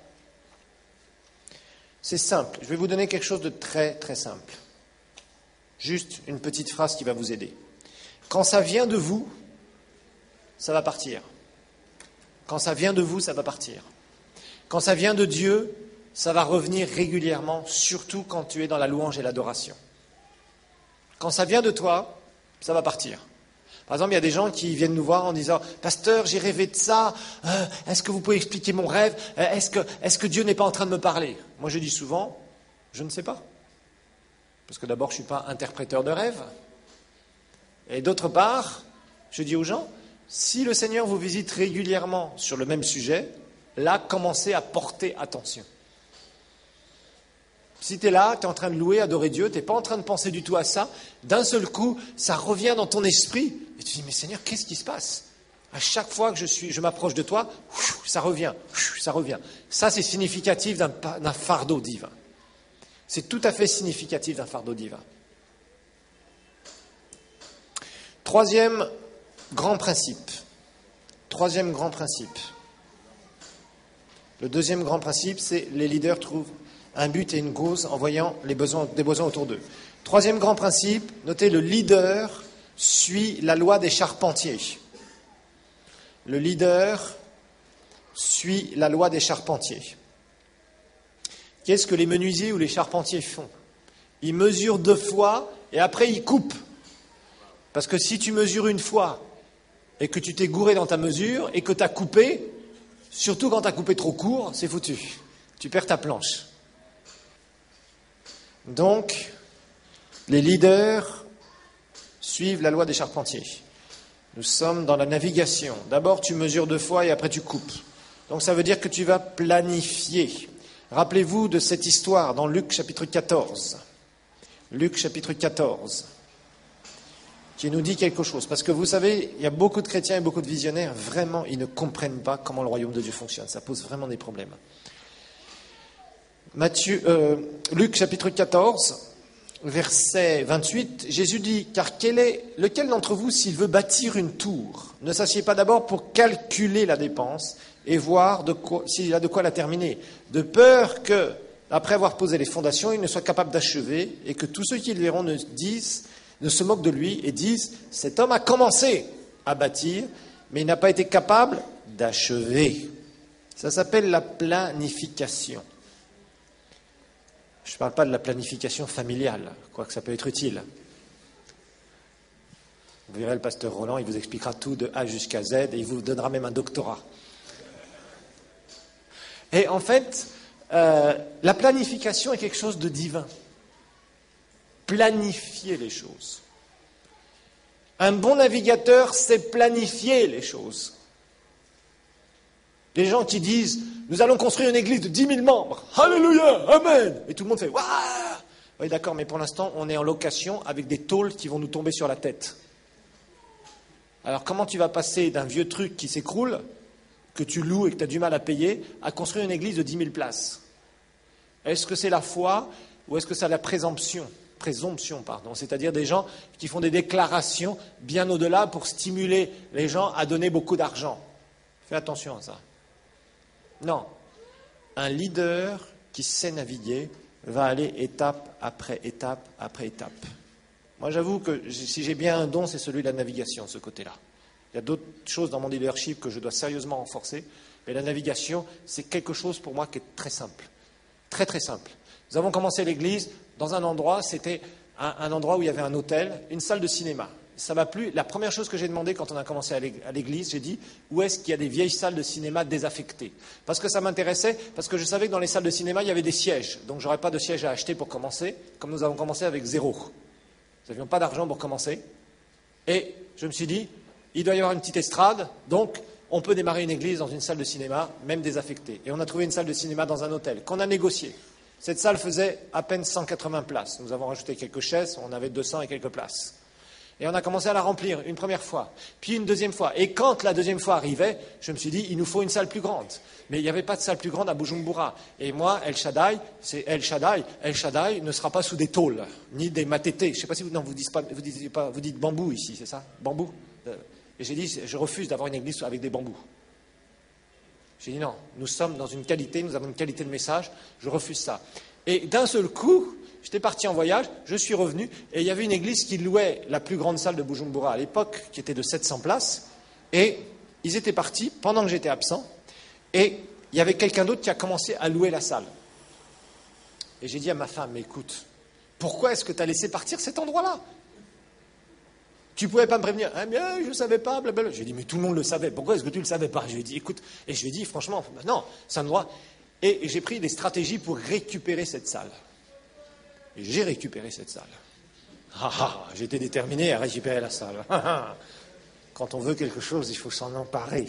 C'est simple. Je vais vous donner quelque chose de très, très simple. Juste une petite phrase qui va vous aider. Quand ça vient de vous, ça va partir. Quand ça vient de vous, ça va partir. Quand ça vient de Dieu, ça va revenir régulièrement, surtout quand tu es dans la louange et l'adoration. Quand ça vient de toi, ça va partir. Par exemple, il y a des gens qui viennent nous voir en disant « Pasteur, j'ai rêvé de ça, est-ce que vous pouvez expliquer mon rêve? Est-ce que Dieu n'est pas en train de me parler ?» Moi, je dis souvent « Je ne sais pas. » Parce que d'abord, je ne suis pas interpréteur de rêve. Et d'autre part, je dis aux gens « Si le Seigneur vous visite régulièrement sur le même sujet, là, commencez à porter attention. » Si tu es là, tu es en train de louer, adorer Dieu, tu n'es pas en train de penser du tout à ça, d'un seul coup, ça revient dans ton esprit, et tu dis, mais Seigneur, qu'est-ce qui se passe? À chaque fois que je m'approche de toi, ça revient, ça revient. Ça, c'est significatif d'un fardeau divin. C'est tout à fait significatif d'un fardeau divin. Troisième grand principe. Le deuxième grand principe, c'est les leaders trouvent un but et une cause en voyant des besoins autour d'eux. Troisième grand principe, notez, le leader suit la loi des charpentiers. Le leader suit la loi des charpentiers. Qu'est-ce que les menuisiers ou les charpentiers font? Ils mesurent 2 fois et après ils coupent. Parce que si tu mesures une fois et que tu t'es gouré dans ta mesure et que tu as coupé, surtout quand tu as coupé trop court, c'est foutu. Tu perds ta planche. Donc, les leaders suivent la loi des charpentiers. Nous sommes dans la navigation. D'abord, tu mesures 2 fois et après tu coupes. Donc, ça veut dire que tu vas planifier. Rappelez-vous de cette histoire dans Luc chapitre 14. Luc chapitre 14, qui nous dit quelque chose. Parce que vous savez, il y a beaucoup de chrétiens et beaucoup de visionnaires, vraiment, ils ne comprennent pas comment le royaume de Dieu fonctionne. Ça pose vraiment des problèmes. Luc chapitre 14, verset 28, Jésus dit, « Car lequel d'entre vous, s'il veut bâtir une tour, ne s'assied pas d'abord pour calculer la dépense et voir s'il a de quoi la terminer, de peur que, après avoir posé les fondations, il ne soit capable d'achever et que tous ceux qui le verront ne se moquent de lui et disent, « Cet homme a commencé à bâtir, mais il n'a pas été capable d'achever. » Ça s'appelle la planification. Je ne parle pas de la planification familiale, quoique ça peut être utile. Vous verrez le pasteur Roland, il vous expliquera tout de A jusqu'à Z et il vous donnera même un doctorat. Et en fait, la planification est quelque chose de divin. Planifier les choses. Un bon navigateur sait planifier les choses. Les gens qui disent « Nous allons construire une église de 10 000 membres. Alléluia, Amen !» Et tout le monde fait « Waouh !» Oui, d'accord, mais pour l'instant, on est en location avec des tôles qui vont nous tomber sur la tête. Alors, comment tu vas passer d'un vieux truc qui s'écroule, que tu loues et que tu as du mal à payer, à construire une église de 10 000 places? Est-ce que c'est la foi ou est-ce que c'est la présomption, c'est-à-dire des gens qui font des déclarations bien au-delà pour stimuler les gens à donner beaucoup d'argent? Fais attention à ça. Non, un leader qui sait naviguer va aller étape après étape après étape. Moi, j'avoue que si j'ai bien un don, c'est celui de la navigation, ce côté-là. Il y a d'autres choses dans mon leadership que je dois sérieusement renforcer, mais la navigation, c'est quelque chose pour moi qui est très simple. Très, très simple. Nous avons commencé l'église dans un endroit, c'était un endroit où il y avait un hôtel, une salle de cinéma. Ça m'a plu. La première chose que j'ai demandé quand on a commencé à l'église, j'ai dit, où est-ce qu'il y a des vieilles salles de cinéma désaffectées? Parce que ça m'intéressait, parce que je savais que dans les salles de cinéma, il y avait des sièges. Donc, je n'aurais pas de siège à acheter pour commencer, comme nous avons commencé avec 0. Nous n'avions pas d'argent pour commencer. Et je me suis dit, il doit y avoir une petite estrade, donc on peut démarrer une église dans une salle de cinéma, même désaffectée. Et on a trouvé une salle de cinéma dans un hôtel, qu'on a négocié. Cette salle faisait à peine 180 places. Nous avons rajouté quelques chaises, on avait 200 et quelques places. Et on a commencé à la remplir une première fois, puis une deuxième fois. Et quand la deuxième fois arrivait, je me suis dit, il nous faut une salle plus grande. Mais il n'y avait pas de salle plus grande à Bujumbura. Et moi, El Shaddai, c'est El Shaddai. El Shaddai ne sera pas sous des tôles, ni des matétés. Je ne sais pas si vous dites bambou ici, c'est ça? Bambou? Et j'ai dit, je refuse d'avoir une église avec des bambous. J'ai dit non, nous sommes dans une qualité, nous avons une qualité de message, je refuse ça. Et d'un seul coup, j'étais parti en voyage, je suis revenu, et il y avait une église qui louait la plus grande salle de Bujumbura à l'époque, qui était de 700 places, et ils étaient partis pendant que j'étais absent, et il y avait quelqu'un d'autre qui a commencé à louer la salle. Et j'ai dit à ma femme, mais écoute, pourquoi est-ce que tu as laissé partir cet endroit-là? Tu pouvais pas me prévenir. Ah bien, je ne savais pas, blablabla. J'ai dit, mais tout le monde le savait. Pourquoi est-ce que tu ne le savais pas? Je lui ai dit, écoute, et je lui ai dit, franchement, non, ça me doit. Et j'ai pris des stratégies pour récupérer cette salle. Et j'ai récupéré cette salle. J'étais déterminé à récupérer la salle. Quand on veut quelque chose, il faut s'en emparer.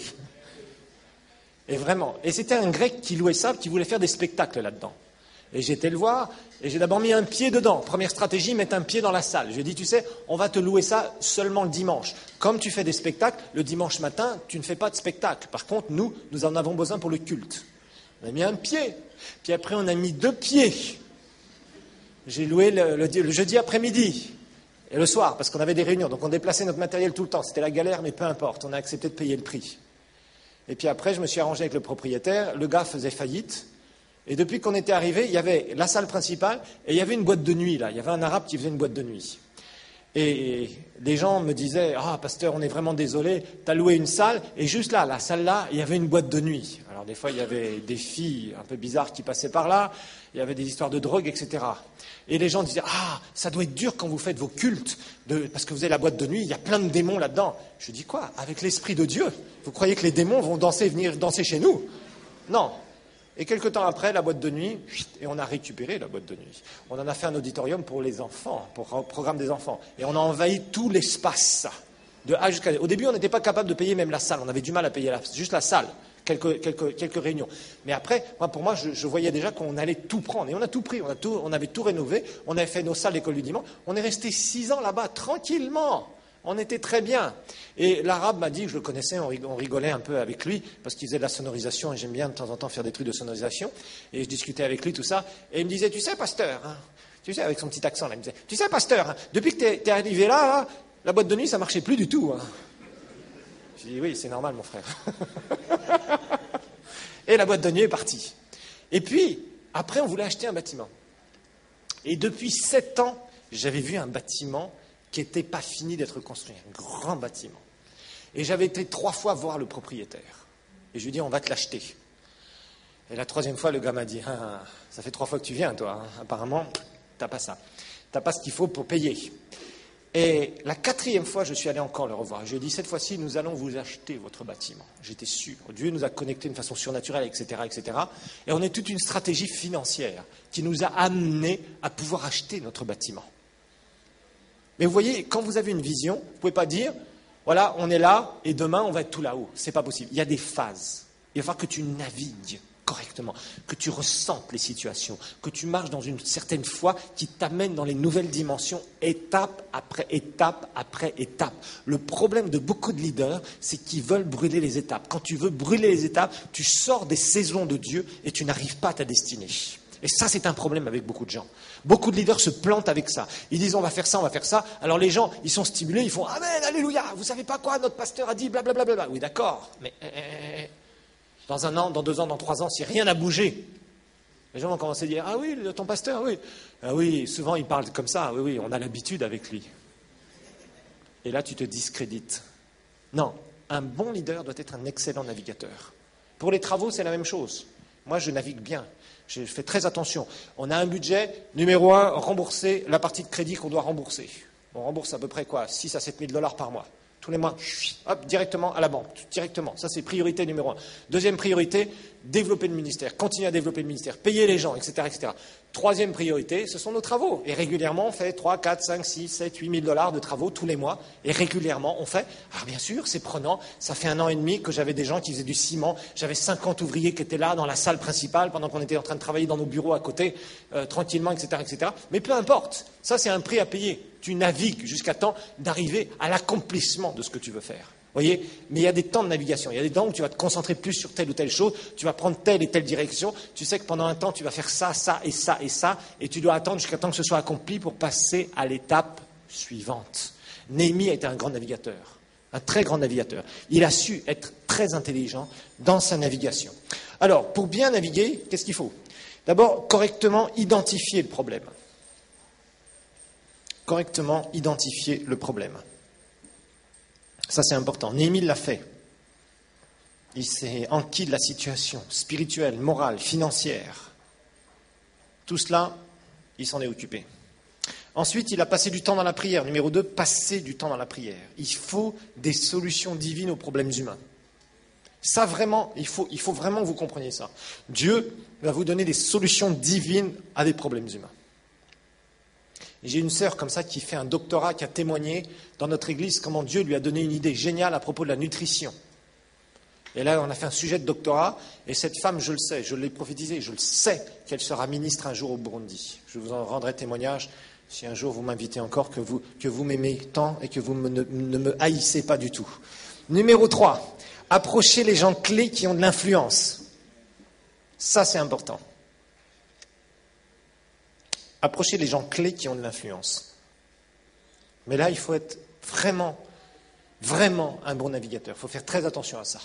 Et vraiment. Et c'était un grec qui louait ça, qui voulait faire des spectacles là-dedans. Et j'ai été le voir, et j'ai d'abord mis un pied dedans. Première stratégie, mettre un pied dans la salle. Je lui ai dit, tu sais, on va te louer ça seulement le dimanche. Comme tu fais des spectacles, le dimanche matin, tu ne fais pas de spectacle. Par contre, nous en avons besoin pour le culte. On a mis un pied. Puis après, on a mis 2 pieds. J'ai loué le jeudi après-midi et le soir, parce qu'on avait des réunions. Donc on déplaçait notre matériel tout le temps. C'était la galère, mais peu importe. On a accepté de payer le prix. Et puis après, je me suis arrangé avec le propriétaire. Le gars faisait faillite. Et depuis qu'on était arrivé, il y avait la salle principale et il y avait une boîte de nuit là. Il y avait un arabe qui faisait une boîte de nuit. Et les gens me disaient, pasteur, on est vraiment désolé, t'as loué une salle, et juste là, la salle là, il y avait une boîte de nuit. Alors des fois, il y avait des filles un peu bizarres qui passaient par là, il y avait des histoires de drogue, etc. Et les gens disaient, ça doit être dur quand vous faites vos cultes, parce que vous avez la boîte de nuit, il y a plein de démons là-dedans. Je dis quoi? Avec l'Esprit de Dieu, vous croyez que les démons vont venir danser chez nous? Non. Et quelque temps après, la boîte de nuit, et on a récupéré la boîte de nuit. On en a fait un auditorium pour les enfants, pour un programme des enfants. Et on a envahi tout l'espace, de A jusqu'à Z. Au début, on n'était pas capable de payer même la salle. On avait du mal à payer juste la salle, quelques réunions. Mais après, pour moi, je voyais déjà qu'on allait tout prendre. Et on a tout pris, on avait tout rénové. On avait fait nos salles d'école du dimanche. On est resté 6 ans là-bas, tranquillement. On était très bien. Et l'arabe m'a dit, que je le connaissais, on rigolait un peu avec lui, parce qu'il faisait de la sonorisation, et j'aime bien de temps en temps faire des trucs de sonorisation. Et je discutais avec lui, tout ça. Et il me disait, tu sais, pasteur, tu sais, avec son petit accent, là, il me disait, tu sais, pasteur, depuis que t'es arrivé là, la boîte de nuit, ça marchait plus du tout. Je dis, oui, c'est normal, mon frère. Et la boîte de nuit est partie. Et puis, après, on voulait acheter un bâtiment. Et depuis 7 ans, j'avais vu un bâtiment qui n'était pas fini d'être construit, un grand bâtiment. Et j'avais été 3 fois voir le propriétaire. Et je lui ai dit, on va te l'acheter. Et la 3e fois, le gars m'a dit, ça fait 3 fois que tu viens, toi. Apparemment, t'as pas ça. T'as pas ce qu'il faut pour payer. Et la 4e fois, je suis allé encore le revoir. Je lui ai dit, cette fois-ci, nous allons vous acheter votre bâtiment. J'étais sûr. Dieu nous a connectés d'une façon surnaturelle, etc., etc. Et on a toute une stratégie financière qui nous a amenés à pouvoir acheter notre bâtiment. Mais vous voyez, quand vous avez une vision, vous ne pouvez pas dire, voilà, on est là et demain on va être tout là-haut. Ce n'est pas possible. Il y a des phases. Il va falloir que tu navigues correctement, que tu ressentes les situations, que tu marches dans une certaine foi qui t'amène dans les nouvelles dimensions, étape après étape après étape. Le problème de beaucoup de leaders, c'est qu'ils veulent brûler les étapes. Quand tu veux brûler les étapes, tu sors des saisons de Dieu et tu n'arrives pas à ta destinée. Et ça, c'est un problème avec beaucoup de gens. Beaucoup de leaders se plantent avec ça. Ils disent, on va faire ça, on va faire ça. Alors les gens, ils sont stimulés, ils font, amen, alléluia, vous savez pas quoi, notre pasteur a dit, blablabla. Oui, d'accord, mais dans 1 an, dans 2 ans, dans 3 ans, si rien n'a bougé, les gens vont commencer à dire, ah oui, ton pasteur, oui. Ah oui, souvent il parle comme ça, oui, on a l'habitude avec lui. Et là, tu te discrédites. Non, un bon leader doit être un excellent navigateur. Pour les travaux, c'est la même chose. Moi, je navigue bien. Je fais très attention. On a un budget, numéro 1, rembourser la partie de crédit qu'on doit rembourser. On rembourse à peu près quoi, 6 à 7 000 $ par mois. Tous les mois, hop, directement à la banque. Directement. Ça, c'est priorité numéro 1. Deuxième priorité, développer le ministère. Continuer à développer le ministère. Payer les gens, etc., etc. 3e priorité, ce sont nos travaux. Et régulièrement, on fait 3, 4, 5, 6, 7, 8 000 $ de travaux tous les mois. Et régulièrement, on fait. Alors bien sûr, c'est prenant. Ça fait 1 an et demi que j'avais des gens qui faisaient du ciment. J'avais 50 ouvriers qui étaient là dans la salle principale pendant qu'on était en train de travailler dans nos bureaux à côté, tranquillement, etc., etc. Mais peu importe. Ça, c'est un prix à payer. Tu navigues jusqu'à temps d'arriver à l'accomplissement de ce que tu veux faire. Voyez, mais il y a des temps de navigation. Il y a des temps où tu vas te concentrer plus sur telle ou telle chose. Tu vas prendre telle et telle direction. Tu sais que pendant un temps, tu vas faire ça, ça et ça et ça. Et tu dois attendre jusqu'à temps que ce soit accompli pour passer à l'étape suivante. Néhémie a été un grand navigateur. Un très grand navigateur. Il a su être très intelligent dans sa navigation. Alors, pour bien naviguer, qu'est-ce qu'il faut? D'abord, correctement identifier le problème. Correctement identifier le problème. Ça, c'est important. Néhémie l'a fait. Il s'est enquis de la situation spirituelle, morale, financière. Tout cela, il s'en est occupé. Ensuite, il a passé du temps dans la prière. Numéro 2, passer du temps dans la prière. Il faut des solutions divines aux problèmes humains. Ça vraiment, il faut vraiment que vous compreniez ça. Dieu va vous donner des solutions divines à des problèmes humains. Et j'ai une sœur comme ça qui fait un doctorat, qui a témoigné dans notre église comment Dieu lui a donné une idée géniale à propos de la nutrition. Et là, on a fait un sujet de doctorat, et cette femme, je le sais, je l'ai prophétisé, je le sais qu'elle sera ministre un jour au Burundi. Je vous en rendrai témoignage si un jour vous m'invitez encore, que vous m'aimez tant et que vous ne me haïssez pas du tout. Numéro 3, approchez les gens clés qui ont de l'influence. Ça, c'est important. Approchez les gens clés qui ont de l'influence. Mais là, il faut être vraiment, vraiment un bon navigateur. Il faut faire très attention à ça.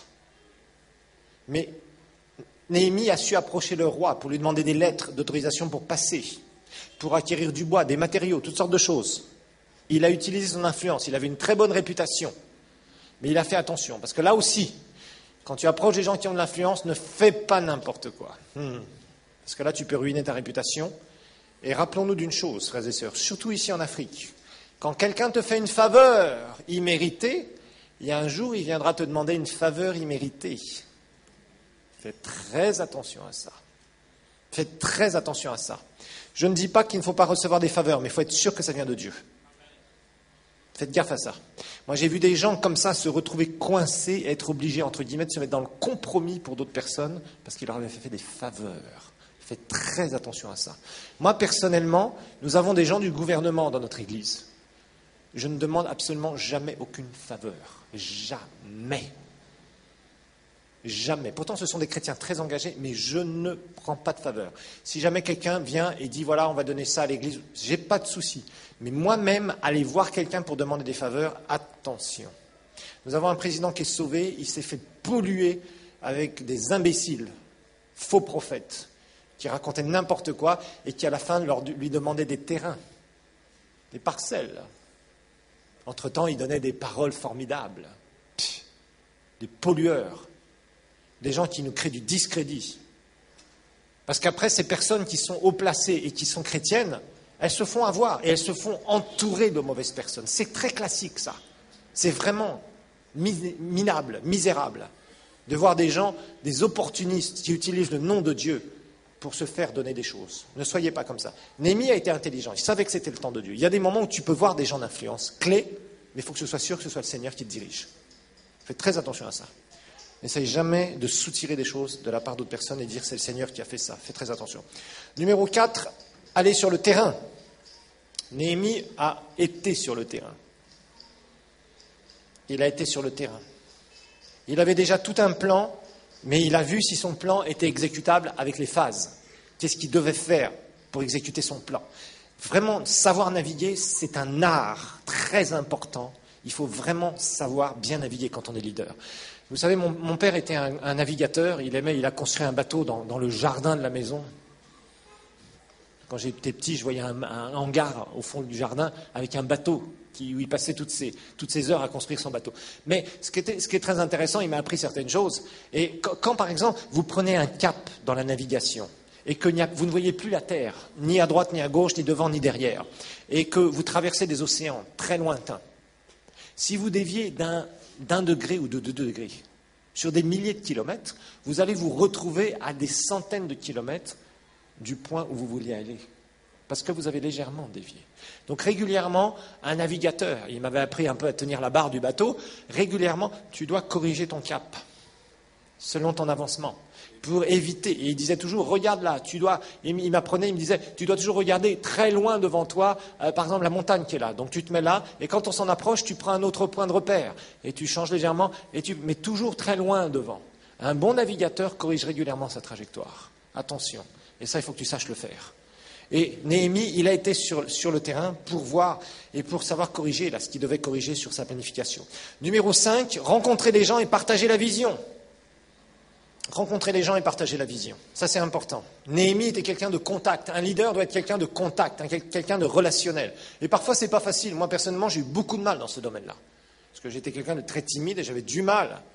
Mais Néhémie a su approcher le roi pour lui demander des lettres d'autorisation pour passer, pour acquérir du bois, des matériaux, toutes sortes de choses. Il a utilisé son influence, il avait une très bonne réputation. Mais il a fait attention, parce que là aussi, quand tu approches des gens qui ont de l'influence, ne fais pas n'importe quoi. Parce que là, tu peux ruiner ta réputation. Et rappelons-nous d'une chose, frères et sœurs, surtout ici en Afrique. Quand quelqu'un te fait une faveur imméritée, il y a un jour, il viendra te demander une faveur imméritée. Faites très attention à ça. Faites très attention à ça. Je ne dis pas qu'il ne faut pas recevoir des faveurs, mais il faut être sûr que ça vient de Dieu. Faites gaffe à ça. Moi, j'ai vu des gens comme ça se retrouver coincés et être obligés, entre guillemets, de se mettre dans le compromis pour d'autres personnes parce qu'ils leur avaient fait des faveurs. Faites très attention à ça. Moi, personnellement, nous avons des gens du gouvernement dans notre église. Je ne demande absolument jamais aucune faveur. Jamais. Jamais. Pourtant, ce sont des chrétiens très engagés, mais je ne prends pas de faveur. Si jamais quelqu'un vient et dit, voilà, on va donner ça à l'église, j'ai pas de souci. Mais moi-même, aller voir quelqu'un pour demander des faveurs, attention. Nous avons un président qui est sauvé, il s'est fait polluer avec des imbéciles, faux prophètes, qui racontaient n'importe quoi et qui, à la fin, lui demandaient des terrains, des parcelles. Entre-temps, il donnait des paroles formidables. Des pollueurs. Des gens qui nous créent du discrédit. Parce qu'après, ces personnes qui sont haut placées et qui sont chrétiennes, elles se font avoir et elles se font entourer de mauvaises personnes. C'est très classique, ça. C'est vraiment minable, misérable, de voir des gens, des opportunistes qui utilisent le nom de Dieu pour se faire donner des choses. Ne soyez pas comme ça. Néhémie a été intelligent, il savait que c'était le temps de Dieu. Il y a des moments où tu peux voir des gens d'influence clés, mais il faut que ce soit sûr que ce soit le Seigneur qui te dirige. Faites très attention à ça. N'essayez jamais de soutirer des choses de la part d'autres personnes et dire c'est le Seigneur qui a fait ça. Faites très attention. Numéro 4, allez sur le terrain. Néhémie a été sur le terrain. Il a été sur le terrain. Il avait déjà tout un plan, mais il a vu si son plan était exécutable avec les phases. Qu'est-ce qu'il devait faire pour exécuter son plan? Vraiment, savoir naviguer, c'est un art très important. Il faut vraiment savoir bien naviguer quand on est leader. Vous savez, mon père était un navigateur. Il a construit un bateau dans le jardin de la maison. Quand j'étais petit, je voyais un hangar au fond du jardin avec un bateau où il passait toutes ses heures à construire son bateau. Mais ce qui est très intéressant, il m'a appris certaines choses. Et quand, par exemple, vous prenez un cap dans la navigation et que vous ne voyez plus la terre, ni à droite, ni à gauche, ni devant, ni derrière, et que vous traversez des océans très lointains, si vous déviez d'un degré ou de 2 degrés sur des milliers de kilomètres, vous allez vous retrouver à des centaines de kilomètres du point où vous vouliez aller, parce que vous avez légèrement dévié. Donc régulièrement, un navigateur, il m'avait appris un peu à tenir la barre du bateau, régulièrement, tu dois corriger ton cap, selon ton avancement, pour éviter, et il disait toujours, regarde là, il m'apprenait, il me disait, tu dois toujours regarder très loin devant toi, par exemple la montagne qui est là, donc tu te mets là, et quand on s'en approche, tu prends un autre point de repère, et tu changes légèrement, et tu mets toujours très loin devant. Un bon navigateur corrige régulièrement sa trajectoire. Attention. Et ça, il faut que tu saches le faire. Et Néhémie, il a été sur le terrain pour voir et pour savoir corriger là, ce qu'il devait corriger sur sa planification. Numéro 5, rencontrer les gens et partager la vision. Rencontrer les gens et partager la vision. Ça, c'est important. Néhémie était quelqu'un de contact. Un leader doit être quelqu'un de contact, quelqu'un de relationnel. Et parfois, c'est pas facile. Moi, personnellement, j'ai eu beaucoup de mal dans ce domaine-là. Parce que j'étais quelqu'un de très timide et j'avais du mal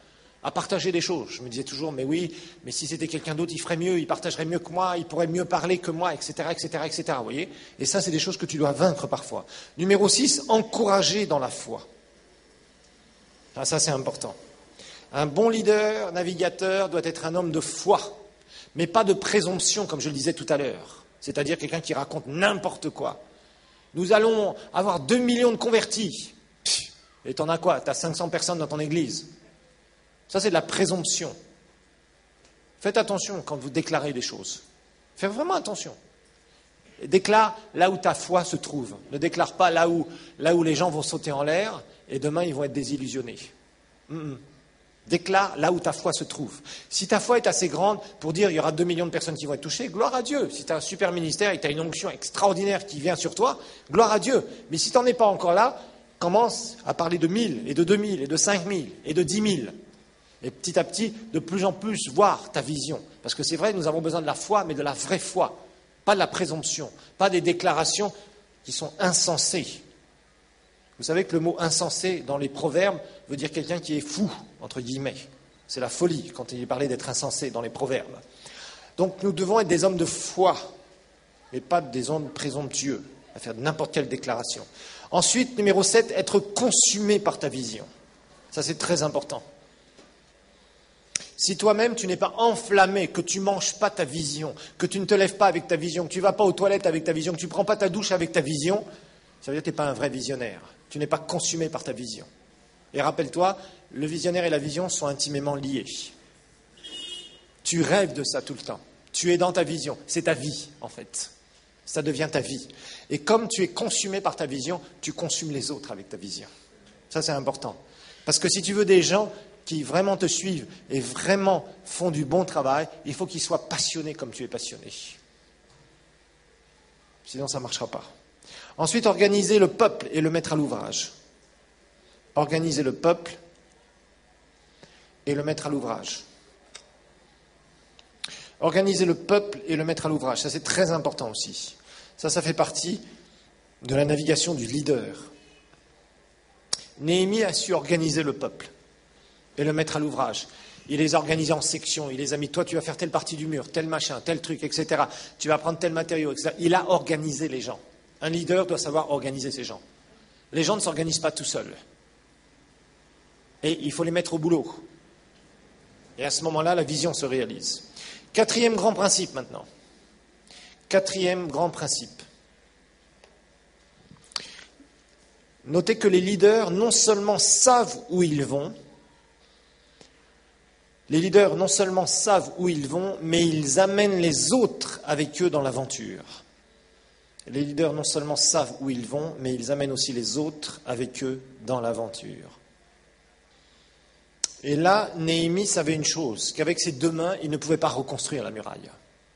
à partager des choses. Je me disais toujours, mais oui, mais si c'était quelqu'un d'autre, il ferait mieux, il partagerait mieux que moi, il pourrait mieux parler que moi, etc., etc., etc., vous voyez ? Et ça, c'est des choses que tu dois vaincre parfois. Numéro 6, encourager dans la foi. Ah, ça, c'est important. Un bon leader, navigateur, doit être un homme de foi, mais pas de présomption, comme je le disais tout à l'heure. C'est-à-dire quelqu'un qui raconte n'importe quoi. Nous allons avoir 2 millions de convertis. Et t'en as quoi ? T'as 500 personnes dans ton église. Ça, c'est de la présomption. Faites attention quand vous déclarez des choses. Faites vraiment attention. Déclare là où ta foi se trouve. Ne déclare pas là où les gens vont sauter en l'air et demain ils vont être désillusionnés. Déclare là où ta foi se trouve. Si ta foi est assez grande pour dire il y aura 2 millions de personnes qui vont être touchées, gloire à Dieu. Si tu as un super ministère et que tu as une onction extraordinaire qui vient sur toi, gloire à Dieu. Mais si tu n'en es pas encore là, commence à parler de 1000 et de 2000 et de 5000 et de 10 000. Et petit à petit, de plus en plus, voir ta vision. Parce que c'est vrai, nous avons besoin de la foi, mais de la vraie foi. Pas de la présomption, pas des déclarations qui sont insensées. Vous savez que le mot insensé dans les proverbes veut dire quelqu'un qui est fou, entre guillemets. C'est la folie quand il est parlé d'être insensé dans les proverbes. Donc nous devons être des hommes de foi, mais pas des hommes présomptueux, à faire n'importe quelle déclaration. Ensuite, numéro 7, être consumé par ta vision. Ça, c'est très important. Si toi-même, tu n'es pas enflammé, que tu ne manges pas ta vision, que tu ne te lèves pas avec ta vision, que tu ne vas pas aux toilettes avec ta vision, que tu ne prends pas ta douche avec ta vision, ça veut dire que tu n'es pas un vrai visionnaire. Tu n'es pas consumé par ta vision. Et rappelle-toi, le visionnaire et la vision sont intimement liés. Tu rêves de ça tout le temps. Tu es dans ta vision. C'est ta vie, en fait. Ça devient ta vie. Et comme tu es consumé par ta vision, tu consumes les autres avec ta vision. Ça, c'est important. Parce que si tu veux des gens qui vraiment te suivent et vraiment font du bon travail, il faut qu'ils soient passionnés comme tu es passionné. Sinon, ça ne marchera pas. Ensuite, organiser le peuple et le mettre à l'ouvrage. Organiser le peuple et le mettre à l'ouvrage. Organiser le peuple et le mettre à l'ouvrage, ça c'est très important aussi. Ça fait partie de la navigation du leader. Néhémie a su organiser le peuple et le mettre à l'ouvrage. Il les a organisés en sections, il les a mis, toi tu vas faire telle partie du mur, tel machin, tel truc, etc. Tu vas prendre tel matériau, etc. Il a organisé les gens. Un leader doit savoir organiser ses gens. Les gens ne s'organisent pas tout seuls. Et il faut les mettre au boulot. Et à ce moment-là, la vision se réalise. 4e grand principe maintenant. 4e grand principe. Notez que les leaders non seulement savent où ils vont, mais ils amènent les autres avec eux dans l'aventure. Les leaders non seulement savent où ils vont, mais ils amènent aussi les autres avec eux dans l'aventure. Et là, Néhémie savait une chose, qu'avec ses 2 mains, il ne pouvait pas reconstruire la muraille.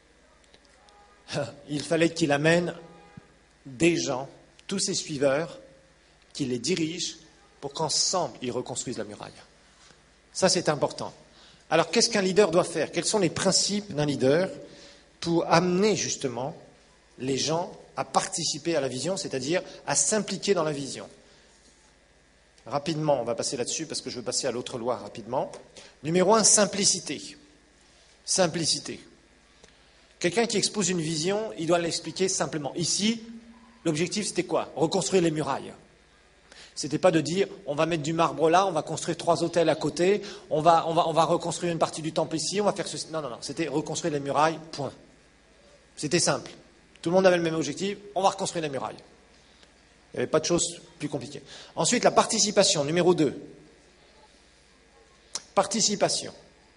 Il fallait qu'il amène des gens, tous ses suiveurs, qu'il les dirige pour qu'ensemble, ils reconstruisent la muraille. Ça, c'est important. Alors, qu'est-ce qu'un leader doit faire ? Quels sont les principes d'un leader pour amener justement les gens à participer à la vision, c'est-à-dire à s'impliquer dans la vision ? Rapidement, on va passer là-dessus parce que je veux passer à l'autre loi rapidement. Numéro 1, simplicité. Simplicité. Quelqu'un qui expose une vision, il doit l'expliquer simplement. Ici, l'objectif c'était quoi ? Reconstruire les murailles. C'était pas de dire on va mettre du marbre là, on va construire 3 hôtels à côté, on va reconstruire une partie du temple ici, on va faire ceci. Non, c'était reconstruire les murailles, point. C'était simple. Tout le monde avait le même objectif, on va reconstruire les murailles. Il n'y avait pas de choses plus compliquées. Ensuite, la participation, numéro 2. Participation.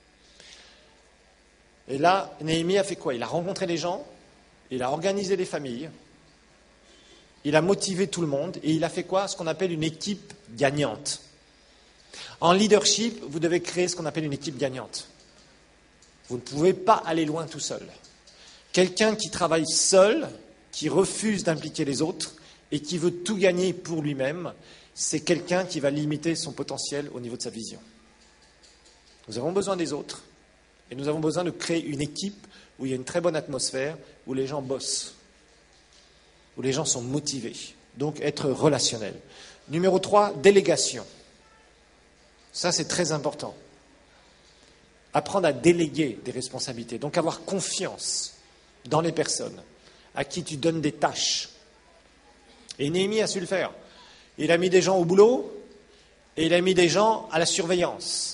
Et là, Néhémie a fait quoi ? Il a rencontré les gens, il a organisé les familles, il a motivé tout le monde et il a fait quoi ? Ce qu'on appelle une équipe gagnante. En leadership, vous devez créer ce qu'on appelle une équipe gagnante. Vous ne pouvez pas aller loin tout seul. Quelqu'un qui travaille seul, qui refuse d'impliquer les autres et qui veut tout gagner pour lui-même, c'est quelqu'un qui va limiter son potentiel au niveau de sa vision. Nous avons besoin des autres et nous avons besoin de créer une équipe où il y a une très bonne atmosphère, où les gens bossent, où les gens sont motivés. Donc être relationnel. Numéro 3, délégation. Ça c'est très important. Apprendre à déléguer des responsabilités, donc avoir confiance dans les personnes à qui tu donnes des tâches. Et Néhémie a su le faire. Il a mis des gens au boulot et il a mis des gens à la surveillance.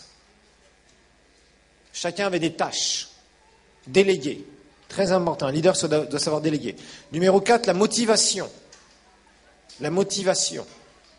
Chacun avait des tâches. Déléguer. Très important. Un leader doit savoir déléguer. Numéro 4, la motivation. La motivation.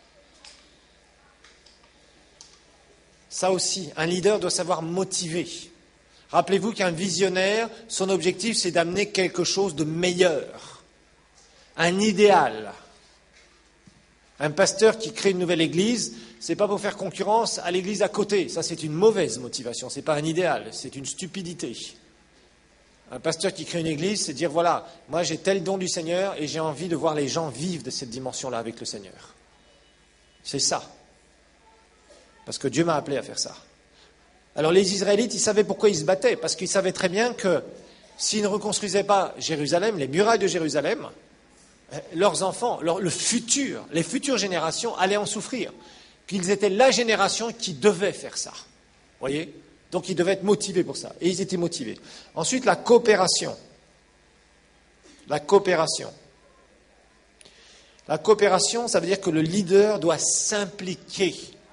Ça aussi, un leader doit savoir motiver. Rappelez-vous qu'un visionnaire, son objectif, c'est d'amener quelque chose de meilleur. Un idéal. Un pasteur qui crée une nouvelle église, c'est pas pour faire concurrence à l'église à côté. Ça, c'est une mauvaise motivation. C'est pas un idéal, c'est une stupidité. Un pasteur qui crée une église, c'est dire, voilà, moi j'ai tel don du Seigneur et j'ai envie de voir les gens vivre de cette dimension-là avec le Seigneur. C'est ça. Parce que Dieu m'a appelé à faire ça. Alors les Israélites, ils savaient pourquoi ils se battaient, parce qu'ils savaient très bien que s'ils ne reconstruisaient pas Jérusalem, les murailles de Jérusalem, leurs enfants, les futures générations allaient en souffrir. Qu'ils étaient la génération qui devait faire ça. Vous voyez ? Donc ils devaient être motivés pour ça. Et ils étaient motivés. Ensuite, la coopération. La coopération. La coopération, ça veut dire que le leader doit s'impliquer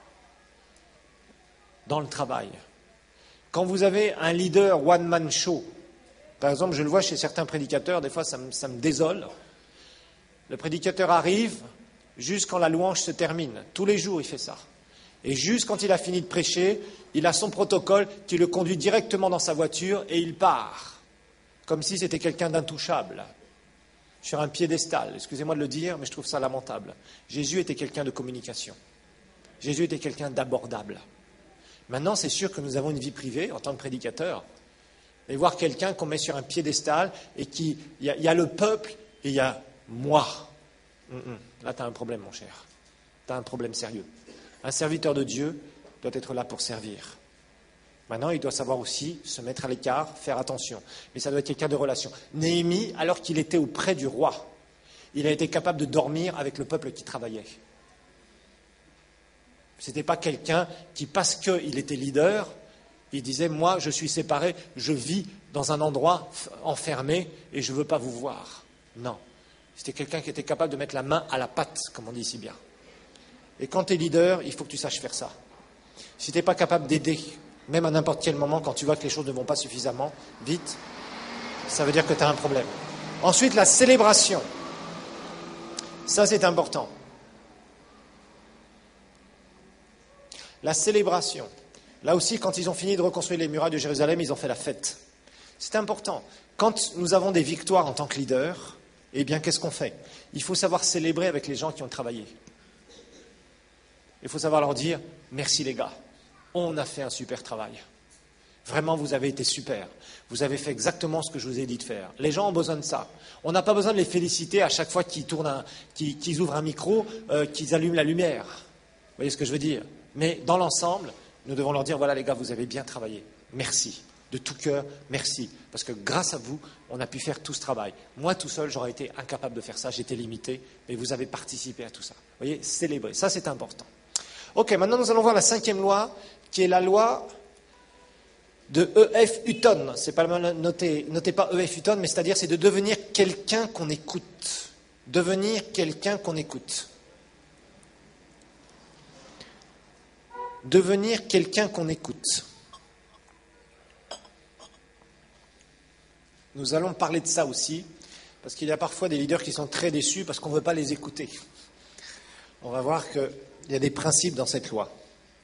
dans le travail. Quand vous avez un leader one-man show, par exemple, je le vois chez certains prédicateurs, des fois ça me désole. Le prédicateur arrive juste quand la louange se termine. Tous les jours, il fait ça. Et juste quand il a fini de prêcher, il a son protocole qui le conduit directement dans sa voiture et il part. Comme si c'était quelqu'un d'intouchable. Sur un piédestal. Excusez-moi de le dire, mais je trouve ça lamentable. Jésus était quelqu'un de communication. Jésus était quelqu'un d'abordable. Maintenant, c'est sûr que nous avons une vie privée en tant que prédicateur. Et voir quelqu'un qu'on met sur un piédestal et il y a le peuple et il y a moi. Là, tu as un problème, mon cher. Tu as un problème sérieux. Un serviteur de Dieu doit être là pour servir. Maintenant, il doit savoir aussi se mettre à l'écart, faire attention. Mais ça doit être quelqu'un de relation. Néhémie, alors qu'il était auprès du roi, il a été capable de dormir avec le peuple qui travaillait. Ce n'était pas quelqu'un qui, parce qu'il était leader, il disait, moi, je suis séparé, je vis dans un endroit enfermé et je ne veux pas vous voir. Non. C'était quelqu'un qui était capable de mettre la main à la pâte, comme on dit si bien. Et quand tu es leader, il faut que tu saches faire ça. Si tu n'es pas capable d'aider, même à n'importe quel moment, quand tu vois que les choses ne vont pas suffisamment vite, ça veut dire que tu as un problème. Ensuite, la célébration. Ça, c'est important. La célébration. Là aussi, quand ils ont fini de reconstruire les murailles de Jérusalem, ils ont fait la fête. C'est important. Quand nous avons des victoires en tant que leader, eh bien, qu'est-ce qu'on fait ? Il faut savoir célébrer avec les gens qui ont travaillé. Il faut savoir leur dire « Merci les gars, on a fait un super travail. Vraiment, vous avez été super. Vous avez fait exactement ce que je vous ai dit de faire. Les gens ont besoin de ça. On n'a pas besoin de les féliciter à chaque fois qu'ils ouvrent un micro, qu'ils allument la lumière. Vous voyez ce que je veux dire ? Mais dans l'ensemble, nous devons leur dire « Voilà les gars, vous avez bien travaillé. Merci. De tout cœur, merci. Parce que grâce à vous, on a pu faire tout ce travail. Moi, tout seul, j'aurais été incapable de faire ça. J'étais limité. Mais vous avez participé à tout ça. Vous voyez, célébrer. Ça, c'est important. Ok, maintenant, nous allons voir la 5e loi, qui est la loi de E.F. Hutton. C'est pas notez pas E.F. Hutton, mais c'est-à-dire, c'est de devenir quelqu'un qu'on écoute. Devenir quelqu'un qu'on écoute. Devenir quelqu'un qu'on écoute. Nous allons parler de ça aussi, parce qu'il y a parfois des leaders qui sont très déçus parce qu'on ne veut pas les écouter. On va voir qu'il y a des principes dans cette loi.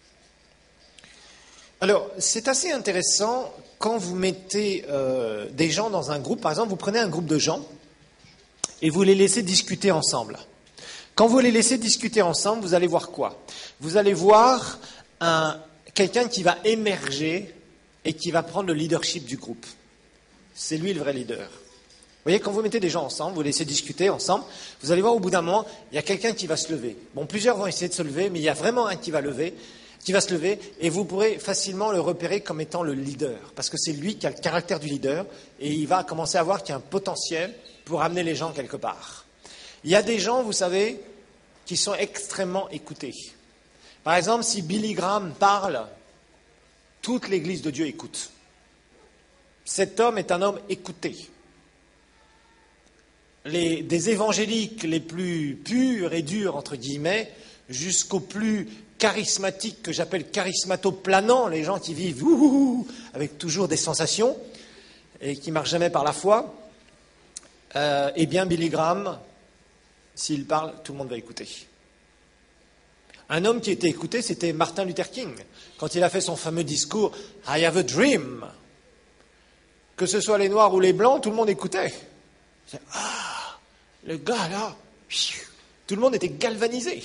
Alors, c'est assez intéressant quand vous mettez des gens dans un groupe. Par exemple, vous prenez un groupe de gens et vous les laissez discuter ensemble. Quand vous les laissez discuter ensemble, vous allez voir quoi ? Vous allez voir quelqu'un qui va émerger et qui va prendre le leadership du groupe. C'est lui le vrai leader. Vous voyez, quand vous mettez des gens ensemble, vous les laissez discuter ensemble, vous allez voir au bout d'un moment, il y a quelqu'un qui va se lever. Bon, plusieurs vont essayer de se lever, mais il y a vraiment un qui va se lever, et vous pourrez facilement le repérer comme étant le leader, parce que c'est lui qui a le caractère du leader, et il va commencer à voir qu'il y a un potentiel pour amener les gens quelque part. Il y a des gens, vous savez, qui sont extrêmement écoutés. Par exemple, si Billy Graham parle, Toute l'Église de Dieu écoute. Cet homme est un homme écouté. Des évangéliques les plus purs et durs, entre guillemets, jusqu'aux plus charismatiques, que j'appelle charismato-planants, les gens qui vivent avec toujours des sensations et qui ne marchent jamais par la foi, eh bien Billy Graham, s'il parle, tout le monde va écouter. Un homme qui était écouté, c'était Martin Luther King. Quand il a fait son fameux discours « I have a dream », que ce soit les Noirs ou les Blancs, tout le monde écoutait. Ah, le gars là, tout le monde était galvanisé.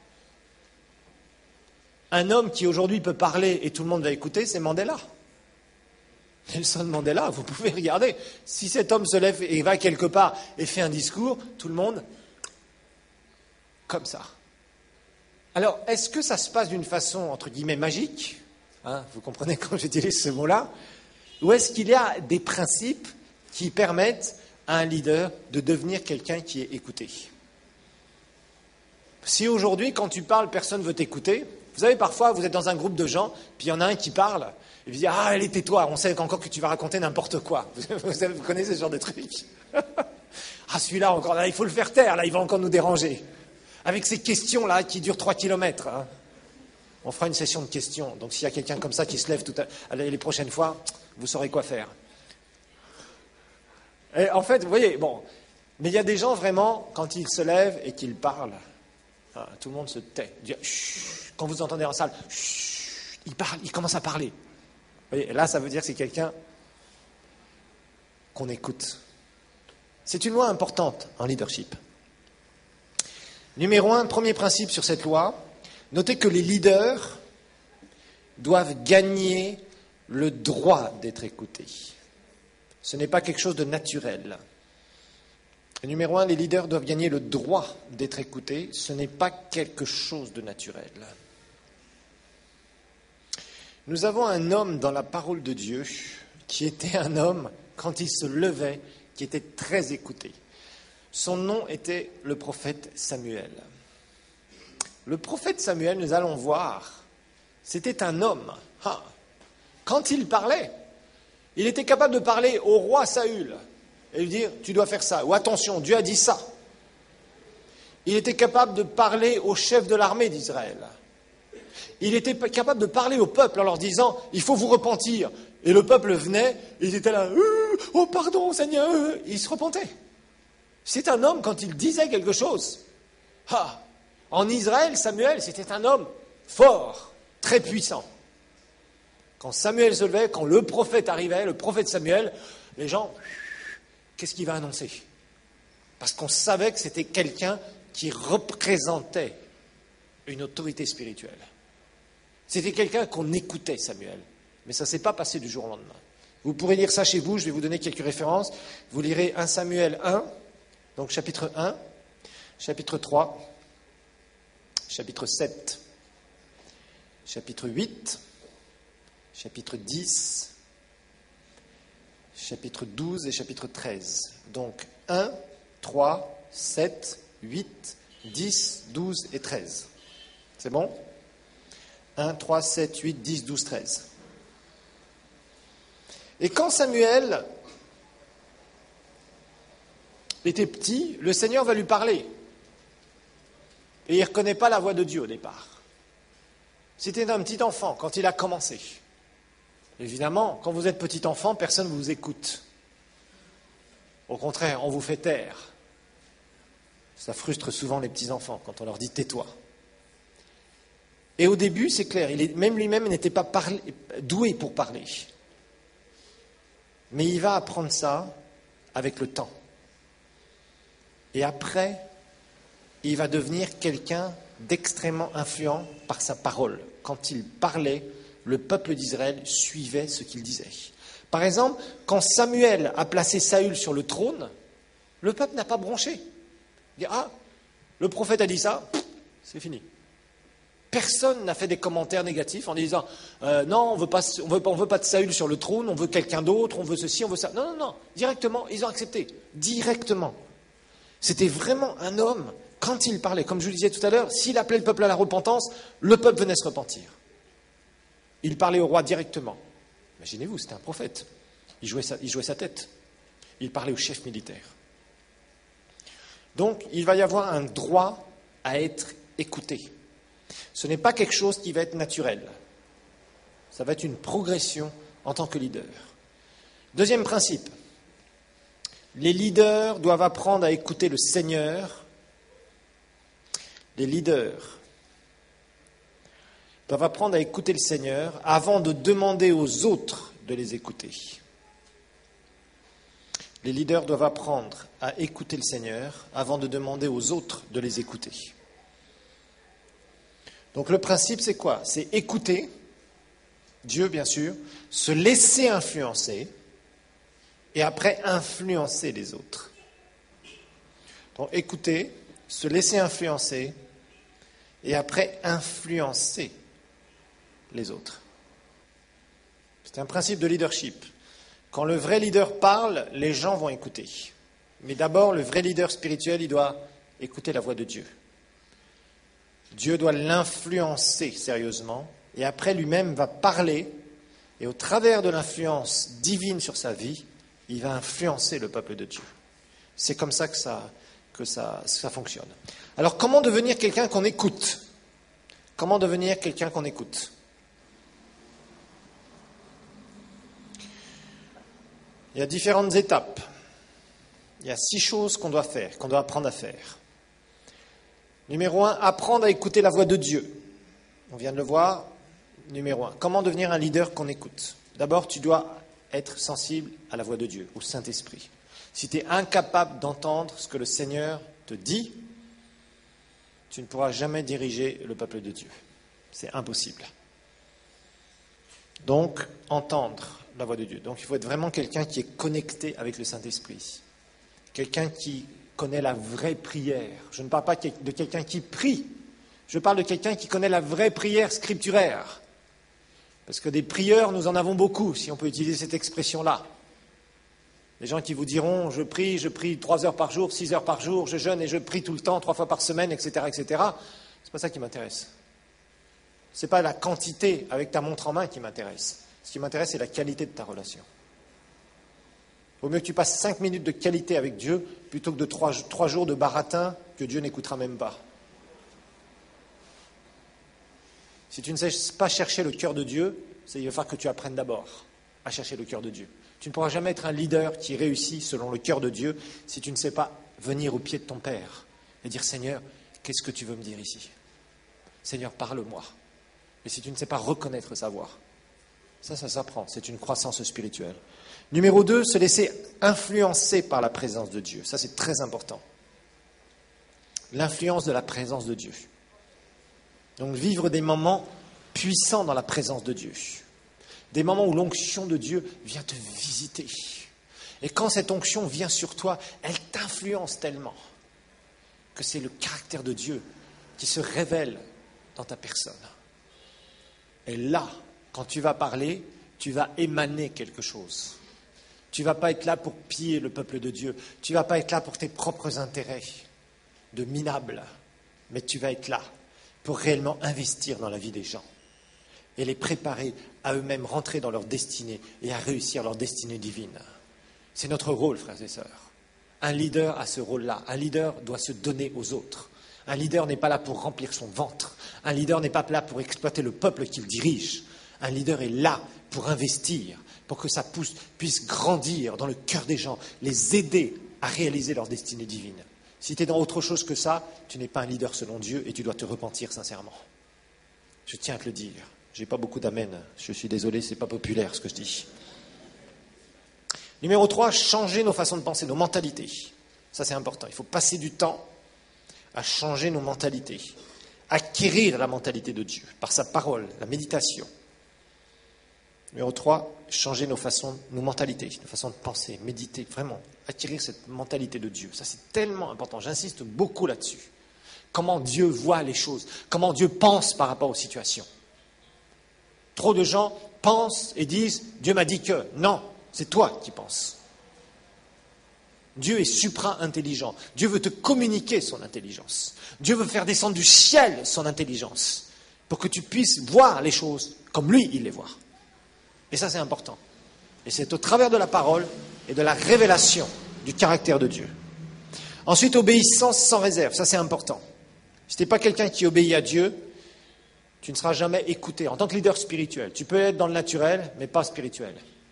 Un homme qui aujourd'hui peut parler et tout le monde va écouter, c'est Mandela. Nelson Mandela, vous pouvez regarder. Si cet homme se lève et va quelque part et fait un discours, tout le monde, comme ça. Alors, est-ce que ça se passe d'une façon, entre guillemets, magique, vous comprenez quand j'utilise ce mot-là, ou est-ce qu'il y a des principes qui permettent à un leader de devenir quelqu'un qui est écouté? Si aujourd'hui, quand tu parles, personne ne veut t'écouter, vous savez, parfois, vous êtes dans un groupe de gens, puis il y en a un qui parle, et vous dites « Ah, allez, tais-toi, on sait encore que tu vas raconter n'importe quoi. » Vous connaissez ce genre de truc. Ah, celui-là, encore, là, il faut le faire taire, là, il va encore nous déranger. Avec ces questions-là qui durent 3 kilomètres. On fera une session de questions. Donc, s'il y a quelqu'un comme ça qui se lève les prochaines fois, vous saurez quoi faire. Et en fait, vous voyez, bon, mais il y a des gens vraiment, quand ils se lèvent et qu'ils parlent, tout le monde se tait. Quand vous entendez en salle, il parle, il commence à parler. Vous voyez, là, ça veut dire que c'est quelqu'un qu'on écoute. C'est une loi importante en leadership. Numéro 1, premier principe sur cette loi, notez que les leaders doivent gagner le droit d'être écoutés. Ce n'est pas quelque chose de naturel. Numéro 1, les leaders doivent gagner le droit d'être écoutés. Ce n'est pas quelque chose de naturel. Nous avons un homme dans la parole de Dieu qui était un homme, quand il se levait, qui était très écouté. Son nom était le prophète Samuel. Le prophète Samuel, nous allons voir, c'était un homme. Quand il parlait, il était capable de parler au roi Saül et lui dire « tu dois faire ça » ou « attention, Dieu a dit ça ». Il était capable de parler au chef de l'armée d'Israël. Il était capable de parler au peuple en leur disant « il faut vous repentir ». Et le peuple venait, ils étaient là « oh pardon Seigneur ». Il se repentait. C'est un homme, quand il disait quelque chose. En Israël, Samuel, c'était un homme fort, très puissant. Quand Samuel se levait, quand le prophète arrivait, le prophète Samuel, les gens, qu'est-ce qu'il va annoncer? Parce qu'on savait que c'était quelqu'un qui représentait une autorité spirituelle. C'était quelqu'un qu'on écoutait, Samuel. Mais ça ne s'est pas passé du jour au lendemain. Vous pourrez lire ça chez vous, je vais vous donner quelques références. Vous lirez 1 Samuel 1, donc chapitre 1, chapitre 3, chapitre 7, chapitre 8, chapitre 10, chapitre 12 et chapitre 13. Donc 1, 3, 7, 8, 10, 12 et 13. C'est bon? 1, 3, 7, 8, 10, 12, 13. Et quand Samuel était petit, le Seigneur va lui parler. Et il ne reconnaît pas la voix de Dieu au départ. C'était un petit enfant quand il a commencé. Évidemment, quand vous êtes petit enfant, personne ne vous écoute. Au contraire, on vous fait taire. Ça frustre souvent les petits-enfants quand on leur dit « tais-toi ». Et au début, c'est clair, même lui-même n'était pas doué pour parler. Mais il va apprendre ça avec le temps. Et après, il va devenir quelqu'un d'extrêmement influent par sa parole. Quand il parlait, le peuple d'Israël suivait ce qu'il disait. Par exemple, quand Samuel a placé Saül sur le trône, le peuple n'a pas bronché. Il dit « Ah, le prophète a dit ça, c'est fini ». Personne n'a fait des commentaires négatifs en disant non, on veut pas de Saül sur le trône, on veut quelqu'un d'autre, on veut ceci, on veut ça. Non, non, non. Directement, ils ont accepté. Directement. C'était vraiment un homme, quand il parlait, comme je vous le disais tout à l'heure, s'il appelait le peuple à la repentance, le peuple venait se repentir. Il parlait au roi directement. Imaginez-vous, c'était un prophète. Il jouait sa tête. Il parlait au chef militaire. Donc, il va y avoir un droit à être écouté. Ce n'est pas quelque chose qui va être naturel. Ça va être une progression en tant que leader. Deuxième principe. Les leaders doivent apprendre à écouter le Seigneur. Les leaders doivent apprendre à écouter le Seigneur avant de demander aux autres de les écouter. Les leaders doivent apprendre à écouter le Seigneur avant de demander aux autres de les écouter. Donc le principe, c'est quoi? C'est écouter Dieu, bien sûr, se laisser influencer et après influencer les autres. Donc écouter, se laisser influencer et après influencer les autres. C'est un principe de leadership. Quand le vrai leader parle, les gens vont écouter. Mais d'abord, le vrai leader spirituel, il doit écouter la voix de Dieu. Dieu doit l'influencer sérieusement et après lui-même va parler et au travers de l'influence divine sur sa vie, il va influencer le peuple de Dieu. C'est comme ça que ça fonctionne. Alors comment devenir quelqu'un qu'on écoute? Comment devenir quelqu'un qu'on écoute? Il y a différentes étapes. Il y a 6 choses qu'on doit faire, qu'on doit apprendre à faire. Numéro 1, apprendre à écouter la voix de Dieu. On vient de le voir. Numéro 1, comment devenir un leader qu'on écoute? D'abord, tu dois être sensible à la voix de Dieu, au Saint-Esprit. Si tu es incapable d'entendre ce que le Seigneur te dit, tu ne pourras jamais diriger le peuple de Dieu. C'est impossible. Donc, entendre la voix de Dieu. Donc, il faut être vraiment quelqu'un qui est connecté avec le Saint-Esprit. Quelqu'un qui connaît la vraie prière. Je ne parle pas de quelqu'un qui prie. Je parle de quelqu'un qui connaît la vraie prière scripturaire. Parce que des prieurs, nous en avons beaucoup, si on peut utiliser cette expression-là. Les gens qui vous diront, je prie 3 heures par jour, 6 heures par jour, je jeûne et je prie tout le temps, 3 fois par semaine, etc., etc. C'est pas ça qui m'intéresse. C'est pas la quantité avec ta montre en main qui m'intéresse. Ce qui m'intéresse, c'est la qualité de ta relation. Il vaut mieux que tu passes 5 minutes de qualité avec Dieu plutôt que de 3 jours de baratin que Dieu n'écoutera même pas. Si tu ne sais pas chercher le cœur de Dieu, il va falloir que tu apprennes d'abord à chercher le cœur de Dieu. Tu ne pourras jamais être un leader qui réussit selon le cœur de Dieu si tu ne sais pas venir au pied de ton Père et dire « Seigneur, qu'est-ce que tu veux me dire ici ? Seigneur, parle-moi. » Et si tu ne sais pas reconnaître sa voix, ça s'apprend, c'est une croissance spirituelle. Numéro 2, se laisser influencer par la présence de Dieu. Ça, c'est très important. L'influence de la présence de Dieu. Donc, vivre des moments puissants dans la présence de Dieu. Des moments où l'onction de Dieu vient te visiter. Et quand cette onction vient sur toi, elle t'influence tellement que c'est le caractère de Dieu qui se révèle dans ta personne. Et là, quand tu vas parler, tu vas émaner quelque chose. Tu ne vas pas être là pour piller le peuple de Dieu. Tu ne vas pas être là pour tes propres intérêts de minables. Mais tu vas être là pour réellement investir dans la vie des gens et les préparer à eux-mêmes rentrer dans leur destinée et à réussir leur destinée divine. C'est notre rôle, frères et sœurs. Un leader a ce rôle-là. Un leader doit se donner aux autres. Un leader n'est pas là pour remplir son ventre. Un leader n'est pas là pour exploiter le peuple qu'il dirige. Un leader est là pour investir, pour que ça puisse grandir dans le cœur des gens, les aider à réaliser leur destinée divine. Si tu es dans autre chose que ça, tu n'es pas un leader selon Dieu et tu dois te repentir sincèrement. Je tiens à te le dire. Je n'ai pas beaucoup d'amen. Je suis désolé, ce n'est pas populaire ce que je dis. Numéro 3, changer nos façons de penser, nos mentalités. Ça, c'est important. Il faut passer du temps à changer nos mentalités, acquérir la mentalité de Dieu par sa parole, la méditation. Numéro 3, changer nos mentalités, nos façons de penser, méditer, vraiment, acquérir cette mentalité de Dieu. Ça, c'est tellement important. J'insiste beaucoup là-dessus. Comment Dieu voit les choses, comment Dieu pense par rapport aux situations. Trop de gens pensent et disent « Dieu m'a dit que… » Non, c'est toi qui penses. Dieu est supra-intelligent. Dieu veut te communiquer son intelligence. Dieu veut faire descendre du ciel son intelligence pour que tu puisses voir les choses comme lui, il les voit. Et ça, c'est important. Et c'est au travers de la parole et de la révélation du caractère de Dieu. Ensuite, obéissance sans réserve. Ça, c'est important. Si tu n'es pas quelqu'un qui obéit à Dieu, tu ne seras jamais écouté. En tant que leader spirituel, tu peux être dans le naturel, mais pas spirituel.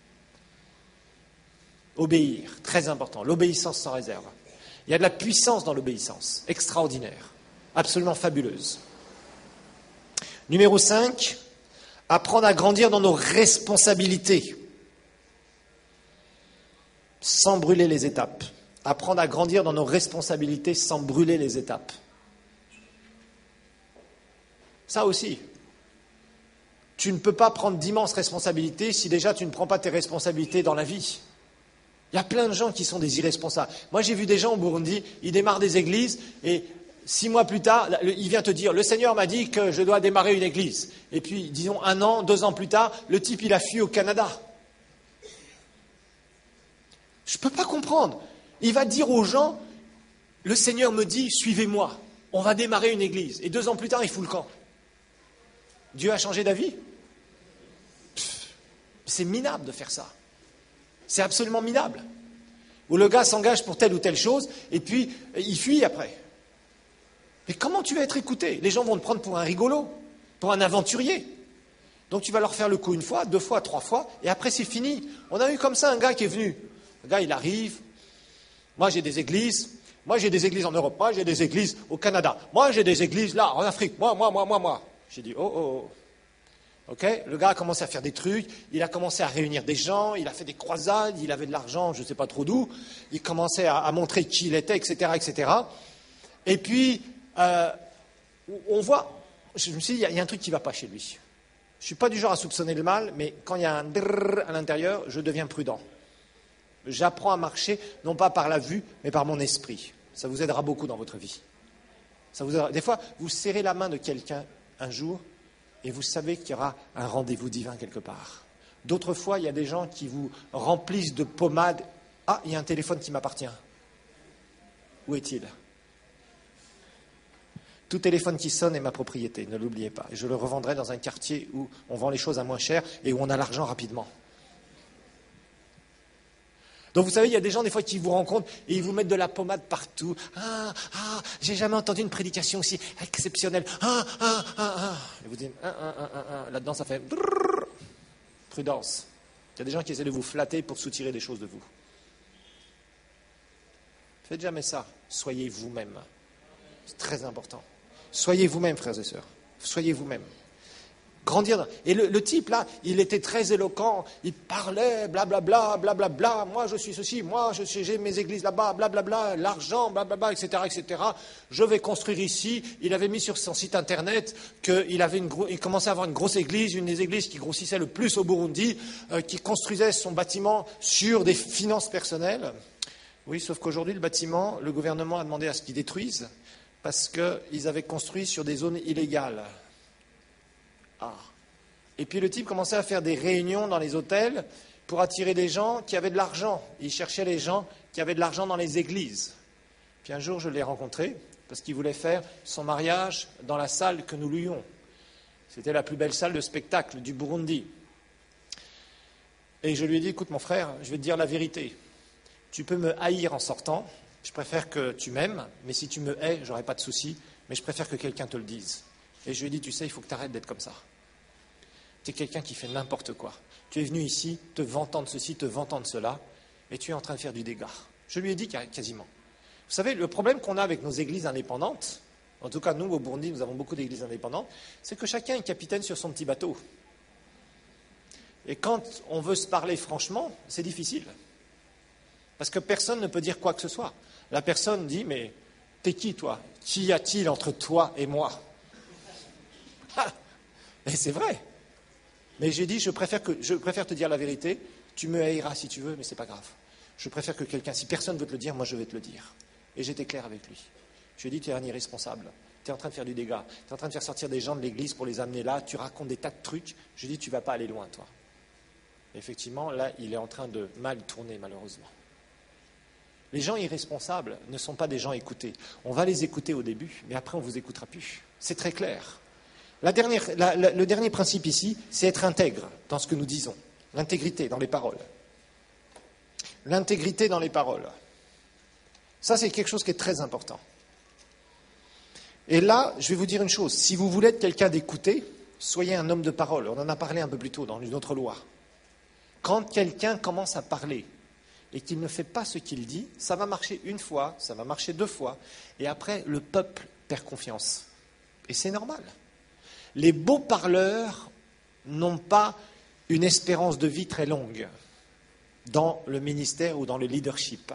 Obéir, très important. L'obéissance sans réserve. Il y a de la puissance dans l'obéissance, extraordinaire, absolument fabuleuse. Numéro 5, apprendre à grandir dans nos responsabilités, sans brûler les étapes. Apprendre à grandir dans nos responsabilités sans brûler les étapes. Ça aussi. Tu ne peux pas prendre d'immenses responsabilités si déjà tu ne prends pas tes responsabilités dans la vie. Il y a plein de gens qui sont des irresponsables. Moi, j'ai vu des gens au Burundi, ils démarrent des églises et 6 mois plus tard, il vient te dire, le Seigneur m'a dit que je dois démarrer une église. Et puis, disons 1 an, 2 ans plus tard, le type, il a fui au Canada. Je ne peux pas comprendre. Il va dire aux gens, le Seigneur me dit, suivez-moi, on va démarrer une église. Et 2 ans plus tard, il fout le camp. Dieu a changé d'avis? C'est minable de faire ça. C'est absolument minable. Où le gars s'engage pour telle ou telle chose, et puis il fuit après. Mais comment tu vas être écouté? Les gens vont te prendre pour un rigolo, pour un aventurier. Donc tu vas leur faire le coup 1 fois, 2 fois, 3 fois, et après c'est fini. On a eu comme ça un gars qui est venu. Le gars, il arrive. Moi, j'ai des églises. Moi, j'ai des églises en Europe. Moi, j'ai des églises au Canada. Moi, j'ai des églises là, en Afrique. Moi. J'ai dit, oh. Ok, le gars a commencé à faire des trucs, il a commencé à réunir des gens, il a fait des croisades, il avait de l'argent, je ne sais pas trop d'où, il commençait à montrer qui il était, etc., etc. Et puis, on voit, je me suis dit, il y a un truc qui ne va pas chez lui. Je ne suis pas du genre à soupçonner le mal, mais quand il y a un drrr à l'intérieur, je deviens prudent. J'apprends à marcher, non pas par la vue, mais par mon esprit. Ça vous aidera beaucoup dans votre vie. Ça vous aidera. Des fois, vous serrez la main de quelqu'un un jour, et vous savez qu'il y aura un rendez-vous divin quelque part. D'autres fois, il y a des gens qui vous remplissent de pommade. Ah, il y a un téléphone qui m'appartient. Où est-il? Tout téléphone qui sonne est ma propriété, ne l'oubliez pas. Et je le revendrai dans un quartier où on vend les choses à moins cher et où on a l'argent rapidement. Donc vous savez, il y a des gens des fois qui vous rencontrent et ils vous mettent de la pommade partout. J'ai jamais entendu une prédication aussi exceptionnelle. Et vous dites, là-dedans ça fait prudence. Il y a des gens qui essaient de vous flatter pour soutirer des choses de vous. Faites jamais ça. Soyez vous-même. C'est très important. Soyez vous-même, frères et sœurs. Soyez vous-même. Grandir. Et le type, là, il était très éloquent. Il parlait, blablabla, blablabla. Moi, je suis ceci. Moi, j'ai mes églises là-bas, blablabla. L'argent, blablabla, etc., etc. Je vais construire ici. Il avait mis sur son site internet qu'il commençait à avoir une grosse église, une des églises qui grossissait le plus au Burundi, qui construisait son bâtiment sur des finances personnelles. Oui, sauf qu'aujourd'hui, le bâtiment, le gouvernement a demandé à ce qu'il détruise parce qu'ils avaient construit sur des zones illégales. Et puis le type commençait à faire des réunions dans les hôtels pour attirer des gens qui avaient de l'argent. Il cherchait les gens qui avaient de l'argent dans les églises. Puis un jour, je l'ai rencontré parce qu'il voulait faire son mariage dans la salle que nous louions. C'était la plus belle salle de spectacle du Burundi. Et je lui ai dit, écoute mon frère, je vais te dire la vérité. Tu peux me haïr en sortant, je préfère que tu m'aimes, mais si tu me hais, j'aurai pas de souci, mais je préfère que quelqu'un te le dise. Et je lui ai dit, tu sais, il faut que tu arrêtes d'être comme ça. Tu es quelqu'un qui fait n'importe quoi. Tu es venu ici, te vantant de ceci, te vantant de cela, et tu es en train de faire du dégât. Je lui ai dit quasiment. Vous savez, le problème qu'on a avec nos églises indépendantes, en tout cas nous au Burundi, nous avons beaucoup d'églises indépendantes, c'est que chacun est capitaine sur son petit bateau. Et quand on veut se parler franchement, c'est difficile. Parce que personne ne peut dire quoi que ce soit. La personne dit, mais t'es qui toi? Qu'y a-t-il entre toi et moi? Et c'est vrai. Mais j'ai dit, je préfère te dire la vérité. Tu me haïras si tu veux, mais c'est pas grave. Je préfère que quelqu'un, si personne veut te le dire, moi je vais te le dire. Et j'étais clair avec lui. Je lui ai dit, tu es un irresponsable. Tu es en train de faire du dégât. Tu es en train de faire sortir des gens de l'église pour les amener là. Tu racontes des tas de trucs. Je lui ai dit, tu vas pas aller loin, toi. Et effectivement, là, il est en train de mal tourner, malheureusement. Les gens irresponsables ne sont pas des gens écoutés. On va les écouter au début, mais après on ne vous écoutera plus. C'est très clair. Le dernier principe ici, c'est être intègre dans ce que nous disons. L'intégrité dans les paroles. L'intégrité dans les paroles. Ça, c'est quelque chose qui est très important. Et là, je vais vous dire une chose. Si vous voulez être quelqu'un d'écouté, soyez un homme de parole. On en a parlé un peu plus tôt dans une autre loi. Quand quelqu'un commence à parler et qu'il ne fait pas ce qu'il dit, ça va marcher une fois, ça va marcher 2 fois, et après, le peuple perd confiance. Et c'est normal. Les beaux parleurs n'ont pas une espérance de vie très longue dans le ministère ou dans le leadership.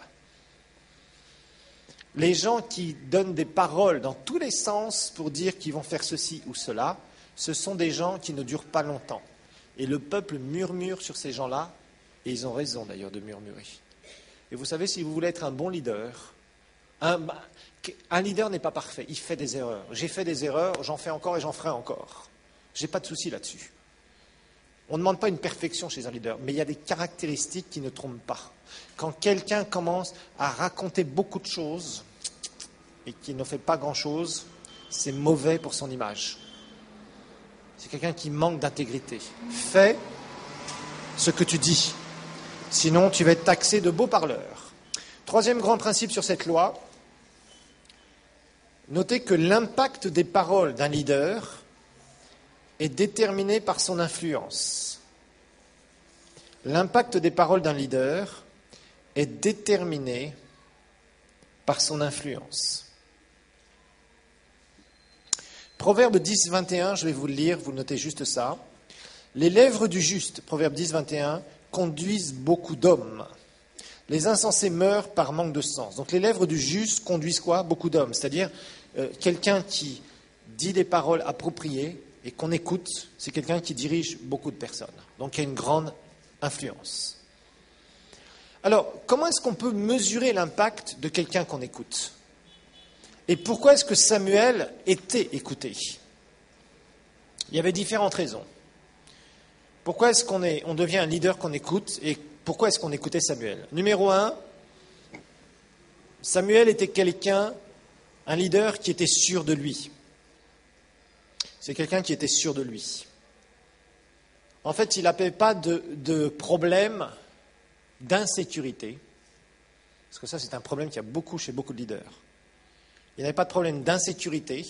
Les gens qui donnent des paroles dans tous les sens pour dire qu'ils vont faire ceci ou cela, ce sont des gens qui ne durent pas longtemps. Et le peuple murmure sur ces gens-là, et ils ont raison d'ailleurs de murmurer. Et vous savez, si vous voulez être un bon leader, un leader n'est pas parfait, il fait des erreurs. J'ai fait des erreurs, j'en fais encore et j'en ferai encore. Je n'ai pas de souci là-dessus. On ne demande pas une perfection chez un leader, mais il y a des caractéristiques qui ne trompent pas. Quand quelqu'un commence à raconter beaucoup de choses et qui ne fait pas grand-chose, c'est mauvais pour son image. C'est quelqu'un qui manque d'intégrité. Fais ce que tu dis, sinon tu vas être taxé de beau parleur. 3e grand principe sur cette loi, notez que l'impact des paroles d'un leader est déterminé par son influence. L'impact des paroles d'un leader est déterminé par son influence. Proverbe 10, 21, je vais vous le lire, vous notez juste ça. Les lèvres du juste, Proverbe 10, 21, conduisent beaucoup d'hommes. Les insensés meurent par manque de sens. Donc les lèvres du juste conduisent quoi? Beaucoup d'hommes. C'est-à-dire quelqu'un qui dit des paroles appropriées et qu'on écoute, c'est quelqu'un qui dirige beaucoup de personnes. Donc il y a une grande influence. Alors, comment est-ce qu'on peut mesurer l'impact de quelqu'un qu'on écoute? Et pourquoi est-ce que Samuel était écouté? Il y avait différentes raisons. Pourquoi est-ce qu'on devient un leader qu'on écoute et pourquoi est-ce qu'on écoutait Samuel? Numéro 1, Samuel était un leader qui était sûr de lui. C'est quelqu'un qui était sûr de lui. En fait, il n'avait pas de problème d'insécurité, parce que ça, c'est un problème qu'il y a beaucoup chez beaucoup de leaders. Il n'avait pas de problème d'insécurité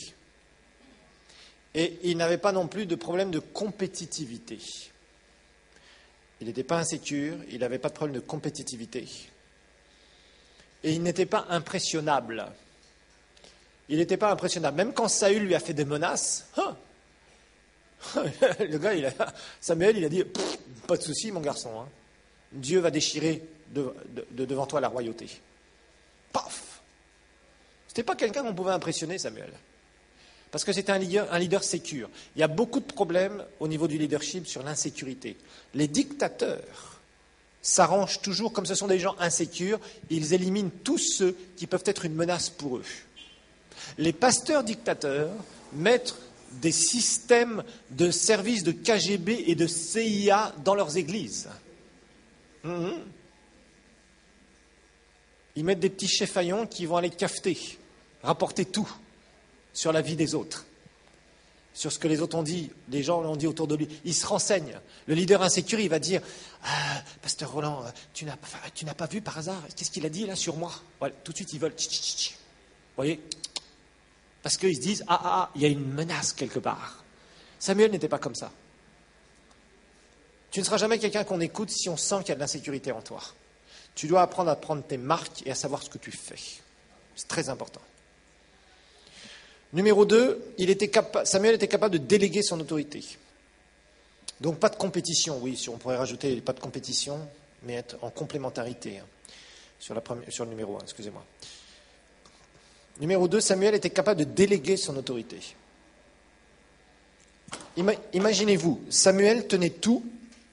et il n'avait pas non plus de problème de compétitivité. Il n'était pas insécure, il n'avait pas de problème de compétitivité. Et il n'était pas impressionnable. Il n'était pas impressionnable. Même quand Saül lui a fait des menaces, le gars, Samuel, il a dit « Pas de souci, mon garçon. Hein. Dieu va déchirer devant toi la royauté. » Paf! C'était pas quelqu'un qu'on pouvait impressionner, Samuel. Parce que c'était un leader sécure. Il y a beaucoup de problèmes au niveau du leadership sur l'insécurité. Les dictateurs s'arrangent toujours, comme ce sont des gens insécures, ils éliminent tous ceux qui peuvent être une menace pour eux. Les pasteurs dictateurs mettent des systèmes de services de KGB et de CIA dans leurs églises. Ils mettent des petits cheffaillons qui vont aller cafeter, rapporter tout sur la vie des autres, sur ce que les autres ont dit, les gens l'ont dit autour de lui. Ils se renseignent. Le leader insécure, il va dire « Pasteur Roland, tu n'as pas vu par hasard, qu'est-ce qu'il a dit là sur moi ?» Voilà, tout de suite, ils veulent. Vous voyez ? Parce qu'ils se disent il y a une menace quelque part. Samuel n'était pas comme ça. Tu ne seras jamais quelqu'un qu'on écoute si on sent qu'il y a de l'insécurité en toi. Tu dois apprendre à prendre tes marques et à savoir ce que tu fais. C'est très important. Numéro 2, Samuel était capable de déléguer son autorité. Donc pas de compétition, oui, on pourrait rajouter pas de compétition, mais être en complémentarité sur le numéro 1, excusez-moi. Numéro 2, Samuel était capable de déléguer son autorité. Imaginez-vous, Samuel tenait tout.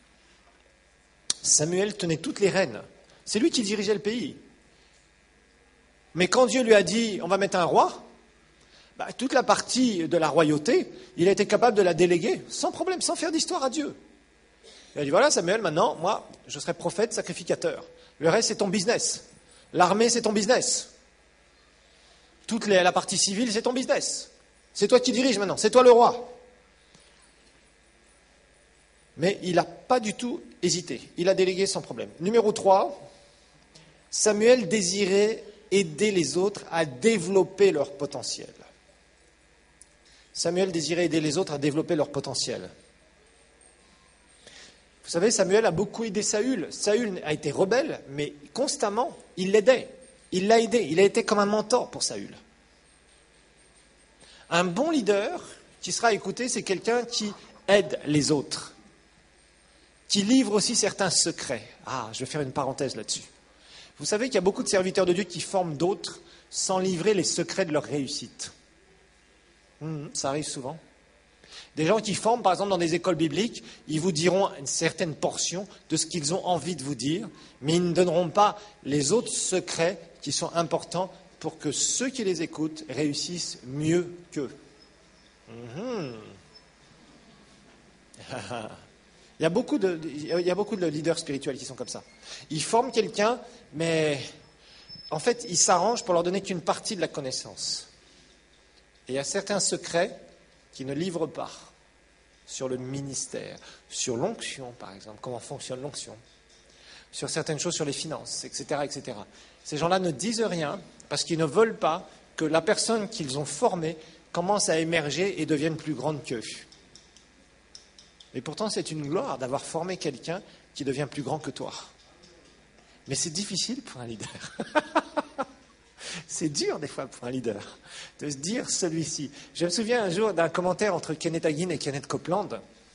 Samuel tenait toutes les rênes. C'est lui qui dirigeait le pays. Mais quand Dieu lui a dit, on va mettre un roi, toute la partie de la royauté, il a été capable de la déléguer, sans problème, sans faire d'histoire à Dieu. Il a dit, voilà Samuel, maintenant, moi, je serai prophète, sacrificateur. Le reste, c'est ton business. L'armée, c'est ton business. La partie civile, c'est ton business. C'est toi qui diriges maintenant, c'est toi le roi. Mais il n'a pas du tout hésité. Il a délégué sans problème. Numéro 3, Samuel désirait aider les autres à développer leur potentiel. Samuel désirait aider les autres à développer leur potentiel. Vous savez, Samuel a beaucoup aidé Saül. Saül a été rebelle, mais constamment, il l'aidait. Il l'a aidé. Il a été comme un mentor pour Saül. Un bon leader qui sera écouté, c'est quelqu'un qui aide les autres, qui livre aussi certains secrets. Ah, je vais faire une parenthèse là-dessus. Vous savez qu'il y a beaucoup de serviteurs de Dieu qui forment d'autres sans livrer les secrets de leur réussite. Ça arrive souvent. Des gens qui forment, par exemple, dans des écoles bibliques, ils vous diront une certaine portion de ce qu'ils ont envie de vous dire, mais ils ne donneront pas les autres secrets qui sont importants pour que ceux qui les écoutent réussissent mieux qu'eux. Il y a beaucoup de leaders spirituels qui sont comme ça. Ils forment quelqu'un, mais en fait, ils s'arrangent pour leur donner qu'une partie de la connaissance. Et il y a certains secrets qui ne livrent pas sur le ministère, sur l'onction, par exemple, comment fonctionne l'onction, sur certaines choses, sur les finances, etc., etc. Ces gens-là ne disent rien parce qu'ils ne veulent pas que la personne qu'ils ont formée commence à émerger et devienne plus grande qu'eux. Et pourtant, c'est une gloire d'avoir formé quelqu'un qui devient plus grand que toi. Mais c'est difficile pour un leader. C'est dur des fois pour un leader de se dire celui-ci. Je me souviens un jour d'un commentaire entre Kenneth Hagin et Kenneth Copeland.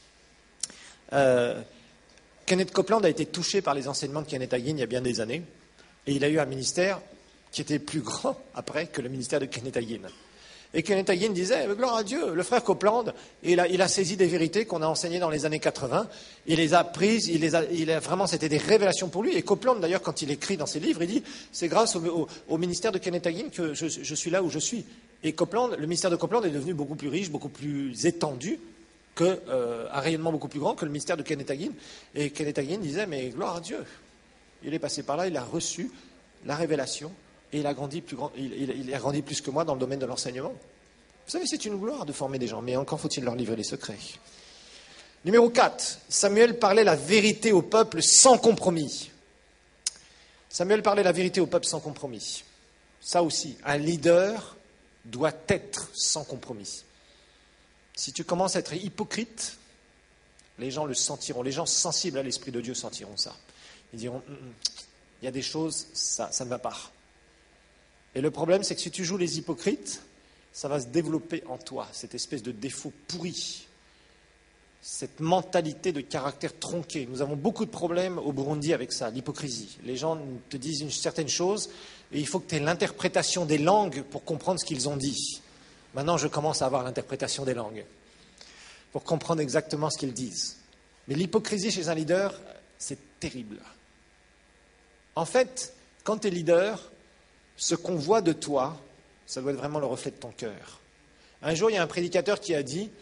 Kenneth Copeland a été touché par les enseignements de Kenneth Hagin il y a bien des années. Et il a eu un ministère qui était plus grand après que le ministère de Kenneth Hagin. Et Kenneth Hagin disait, gloire à Dieu, le frère Copeland, il a saisi des vérités qu'on a enseignées dans les années 80, il les a prises, vraiment, c'était des révélations pour lui. Et Copeland, d'ailleurs, quand il écrit dans ses livres, il dit, c'est grâce au ministère de Kenneth Hagin que je suis là où je suis. Et Copeland, le ministère de Copeland est devenu beaucoup plus riche, beaucoup plus étendu, un rayonnement beaucoup plus grand que le ministère de Kenneth Hagin. Et Kenneth Hagin disait, mais gloire à Dieu, il est passé par là, il a reçu la révélation. Et il a grandi plus que moi dans le domaine de l'enseignement. Vous savez, c'est une gloire de former des gens, mais encore faut-il leur livrer les secrets. Numéro 4, Samuel parlait la vérité au peuple sans compromis. Samuel parlait la vérité au peuple sans compromis. Ça aussi, un leader doit être sans compromis. Si tu commences à être hypocrite, les gens le sentiront. Les gens sensibles à l'Esprit de Dieu sentiront ça. Ils diront, il y a des choses, ça ne va pas. Et le problème, c'est que si tu joues les hypocrites, ça va se développer en toi, cette espèce de défaut pourri, cette mentalité de caractère tronqué. Nous avons beaucoup de problèmes au Burundi avec ça, l'hypocrisie. Les gens te disent une certaine chose et il faut que tu aies l'interprétation des langues pour comprendre ce qu'ils ont dit. Maintenant, je commence à avoir l'interprétation des langues pour comprendre exactement ce qu'ils disent. Mais l'hypocrisie chez un leader, c'est terrible. En fait, quand tu es leader, ce qu'on voit de toi, ça doit être vraiment le reflet de ton cœur. Un jour, il y a un prédicateur qui a dit,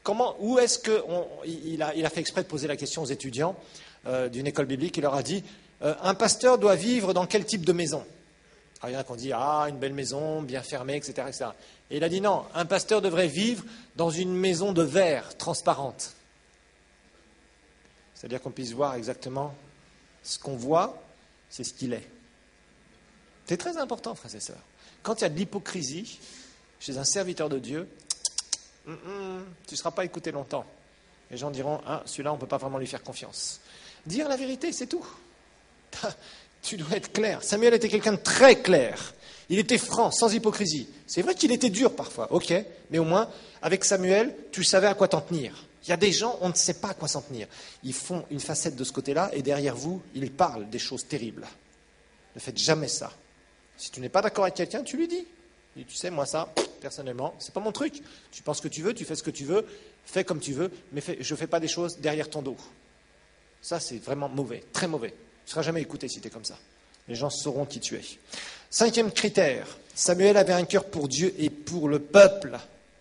il a fait exprès de poser la question aux étudiants d'une école biblique, il leur a dit, un pasteur doit vivre dans quel type de maison ? Alors il y en a qui ont dit, une belle maison, bien fermée, etc., etc. Et il a dit non, un pasteur devrait vivre dans une maison de verre, transparente. C'est-à-dire qu'on puisse voir exactement ce qu'on voit, c'est ce qu'il est. C'est très important, frères et sœurs. Quand il y a de l'hypocrisie chez un serviteur de Dieu, tu ne seras pas écouté longtemps. Les gens diront, celui-là, on ne peut pas vraiment lui faire confiance. Dire la vérité, c'est tout. Tu dois être clair. Samuel était quelqu'un de très clair. Il était franc, sans hypocrisie. C'est vrai qu'il était dur parfois, ok, mais au moins, avec Samuel, tu savais à quoi t'en tenir. Il y a des gens, on ne sait pas à quoi s'en tenir. Ils font une facette de ce côté-là, et derrière vous, ils parlent des choses terribles. Ne faites jamais ça. Si tu n'es pas d'accord avec quelqu'un, tu lui dis. Et tu sais, moi ça, personnellement, c'est pas mon truc. Tu penses ce que tu veux, tu fais ce que tu veux, fais comme tu veux, mais je ne fais pas des choses derrière ton dos. Ça, c'est vraiment mauvais, très mauvais. Tu ne seras jamais écouté si tu es comme ça. Les gens sauront qui tu es. 5e critère, Samuel avait un cœur pour Dieu et pour le peuple.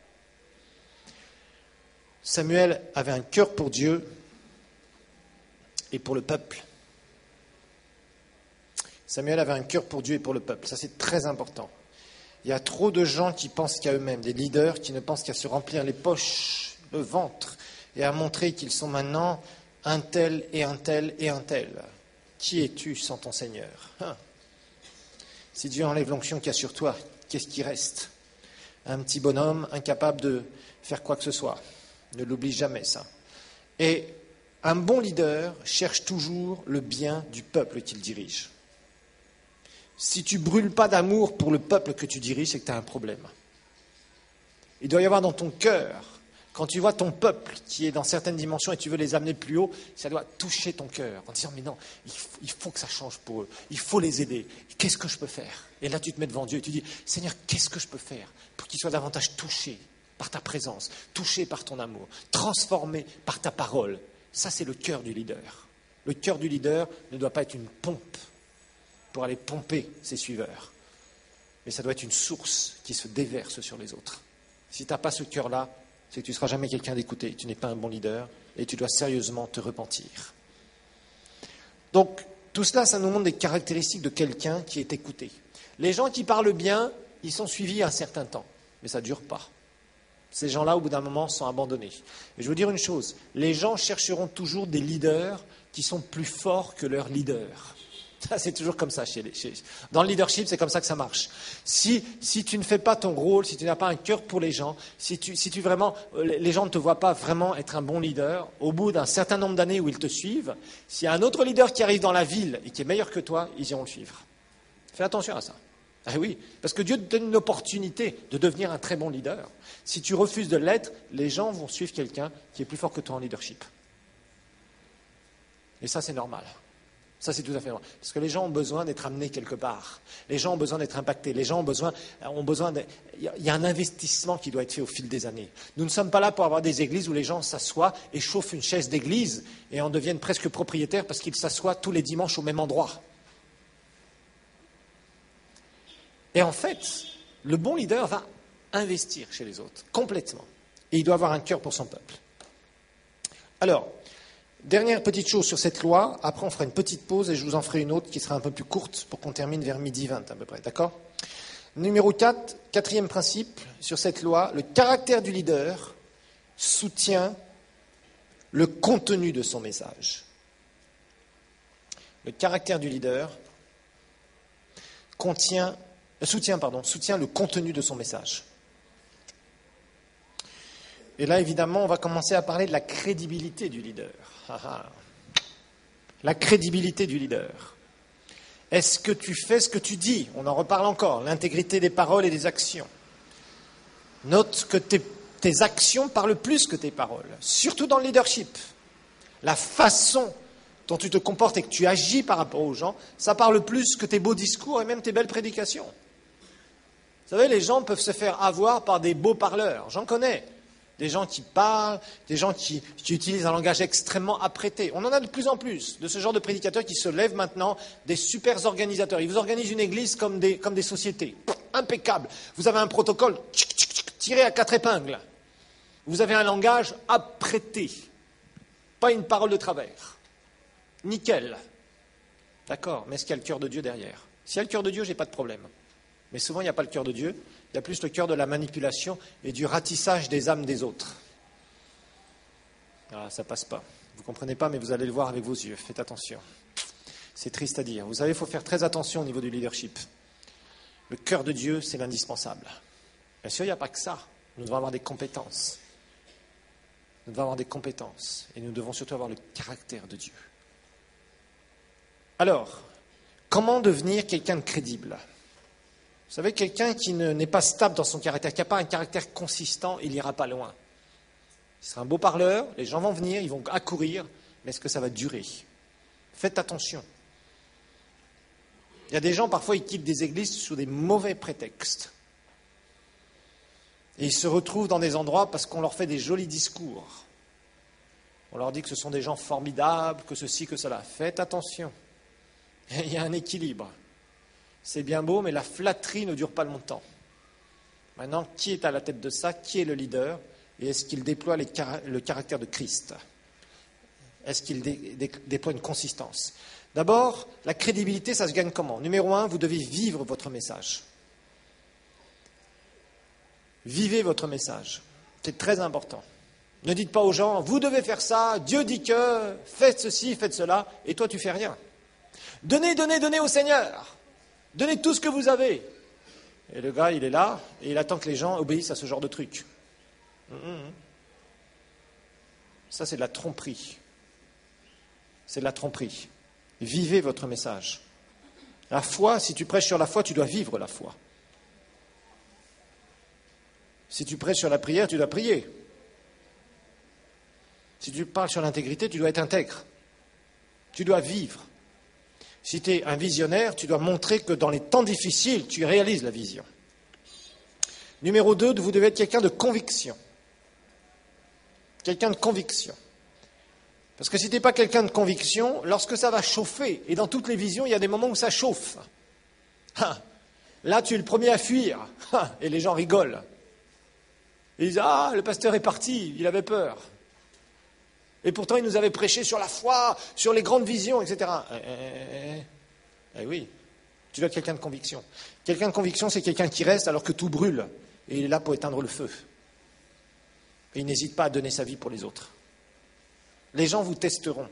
Samuel avait un cœur pour Dieu et pour le peuple. Samuel avait un cœur pour Dieu et pour le peuple. Ça, c'est très important. Il y a trop de gens qui pensent qu'à eux-mêmes, des leaders qui ne pensent qu'à se remplir les poches, le ventre, et à montrer qu'ils sont maintenant un tel et un tel et un tel. Qui es-tu sans ton Seigneur ? Si Dieu enlève l'onction qu'il y a sur toi, qu'est-ce qui reste ? Un petit bonhomme incapable de faire quoi que ce soit. Ne l'oublie jamais, ça. Et un bon leader cherche toujours le bien du peuple qu'il dirige. Si tu ne brûles pas d'amour pour le peuple que tu diriges, c'est que tu as un problème. Il doit y avoir dans ton cœur, quand tu vois ton peuple qui est dans certaines dimensions et tu veux les amener plus haut, ça doit toucher ton cœur en disant « mais non, il faut que ça change pour eux, il faut les aider, qu'est-ce que je peux faire ?» Et là tu te mets devant Dieu et tu dis « Seigneur, qu'est-ce que je peux faire pour qu'ils soient davantage touchés par ta présence, touchés par ton amour, transformés par ta parole ?» Ça c'est le cœur du leader. Le cœur du leader ne doit pas être une pompe pour aller pomper ses suiveurs, mais ça doit être une source qui se déverse sur les autres. Si tu n'as pas ce cœur-là, c'est que tu ne seras jamais quelqu'un d'écouté, tu n'es pas un bon leader et tu dois sérieusement te repentir. Donc, tout cela, ça nous montre des caractéristiques de quelqu'un qui est écouté. Les gens qui parlent bien, ils sont suivis un certain temps, mais ça ne dure pas. Ces gens-là, au bout d'un moment, sont abandonnés. Et je veux vous dire une chose, les gens chercheront toujours des leaders qui sont plus forts que leurs leaders. Ça, c'est toujours comme ça. Dans le leadership, c'est comme ça que ça marche. Si tu ne fais pas ton rôle, si tu n'as pas un cœur pour les gens, si tu vraiment, les gens ne te voient pas vraiment être un bon leader, au bout d'un certain nombre d'années où ils te suivent, s'il y a un autre leader qui arrive dans la ville et qui est meilleur que toi, ils iront le suivre. Fais attention à ça. Ah oui, parce que Dieu te donne une opportunité de devenir un très bon leader. Si tu refuses de l'être, les gens vont suivre quelqu'un qui est plus fort que toi en leadership. Et ça, c'est normal. Ça, c'est tout à fait normal. Parce que les gens ont besoin d'être amenés quelque part. Les gens ont besoin d'être impactés. Les gens ont besoin il y a un investissement qui doit être fait au fil des années. Nous ne sommes pas là pour avoir des églises où les gens s'assoient et chauffent une chaise d'église et en deviennent presque propriétaires parce qu'ils s'assoient tous les dimanches au même endroit. Et en fait, le bon leader va investir chez les autres, complètement. Et il doit avoir un cœur pour son peuple. Alors, dernière petite chose sur cette loi, après on fera une petite pause et je vous en ferai une autre qui sera un peu plus courte pour qu'on termine vers 12h20 à peu près, d'accord ? Numéro 4, quatrième principe sur cette loi, le caractère du leader soutient le contenu de son message. Le caractère du leader soutient le contenu de son message. Et là, évidemment, on va commencer à parler de la crédibilité du leader. La crédibilité du leader. Est-ce que tu fais ce que tu dis ? On en reparle encore. L'intégrité des paroles et des actions. Note que tes actions parlent plus que tes paroles. Surtout dans le leadership. La façon dont tu te comportes et que tu agis par rapport aux gens, ça parle plus que tes beaux discours et même tes belles prédications. Vous savez, les gens peuvent se faire avoir par des beaux parleurs. J'en connais. Des gens qui parlent, des gens qui utilisent un langage extrêmement apprêté. On en a de plus en plus, de ce genre de prédicateurs qui se lèvent maintenant, des super organisateurs. Ils vous organisent une église comme des sociétés. Impeccable. Vous avez un protocole tiré à 4 épingles. Vous avez un langage apprêté. Pas une parole de travers. Nickel. D'accord, mais est-ce qu'il y a le cœur de Dieu derrière ? S'il y a le cœur de Dieu, je n'ai pas de problème. Mais souvent, il n'y a pas le cœur de Dieu. Il y a plus le cœur de la manipulation et du ratissage des âmes des autres. Ah, ça passe pas. Vous ne comprenez pas, mais vous allez le voir avec vos yeux. Faites attention. C'est triste à dire. Vous savez, il faut faire très attention au niveau du leadership. Le cœur de Dieu, c'est l'indispensable. Bien sûr, il n'y a pas que ça. Nous devons avoir des compétences. Nous devons avoir des compétences. Et nous devons surtout avoir le caractère de Dieu. Alors, comment devenir quelqu'un de crédible ? Vous savez, quelqu'un qui n'est pas stable dans son caractère, qui n'a pas un caractère consistant, il n'ira pas loin. Il sera un beau parleur, les gens vont venir, ils vont accourir, mais est-ce que ça va durer ? Faites attention. Il y a des gens, parfois, ils quittent des églises sous des mauvais prétextes. Et ils se retrouvent dans des endroits parce qu'on leur fait des jolis discours. On leur dit que ce sont des gens formidables, que ceci, que cela. Faites attention. Il y a un équilibre. C'est bien beau, mais la flatterie ne dure pas longtemps. Maintenant, qui est à la tête de ça ? Qui est le leader ? Et est-ce qu'il déploie le caractère de Christ ? Est-ce qu'il déploie une consistance ? D'abord, la crédibilité, ça se gagne comment ? Numéro 1, vous devez vivre votre message. Vivez votre message. C'est très important. Ne dites pas aux gens, vous devez faire ça, Dieu dit que, faites ceci, faites cela, et toi tu fais rien. Donnez, donnez, donnez au Seigneur. Donnez tout ce que vous avez. Et le gars, il est là, et il attend que les gens obéissent à ce genre de truc. Ça, c'est de la tromperie. C'est de la tromperie. Vivez votre message. La foi, si tu prêches sur la foi, tu dois vivre la foi. Si tu prêches sur la prière, tu dois prier. Si tu parles sur l'intégrité, tu dois être intègre. Tu dois vivre. Si tu es un visionnaire, tu dois montrer que dans les temps difficiles, tu réalises la vision. Numéro 2, vous devez être quelqu'un de conviction. Quelqu'un de conviction. Parce que si tu n'es pas quelqu'un de conviction, lorsque ça va chauffer, et dans toutes les visions, il y a des moments où ça chauffe. Là, tu es le premier à fuir. Et les gens rigolent. Ils disent, ah, le pasteur est parti, il avait peur. Et pourtant, il nous avait prêché sur la foi, sur les grandes visions, etc. Oui, tu dois être quelqu'un de conviction. Quelqu'un de conviction, c'est quelqu'un qui reste alors que tout brûle. Et il est là pour éteindre le feu. Et il n'hésite pas à donner sa vie pour les autres. Les gens vous testeront.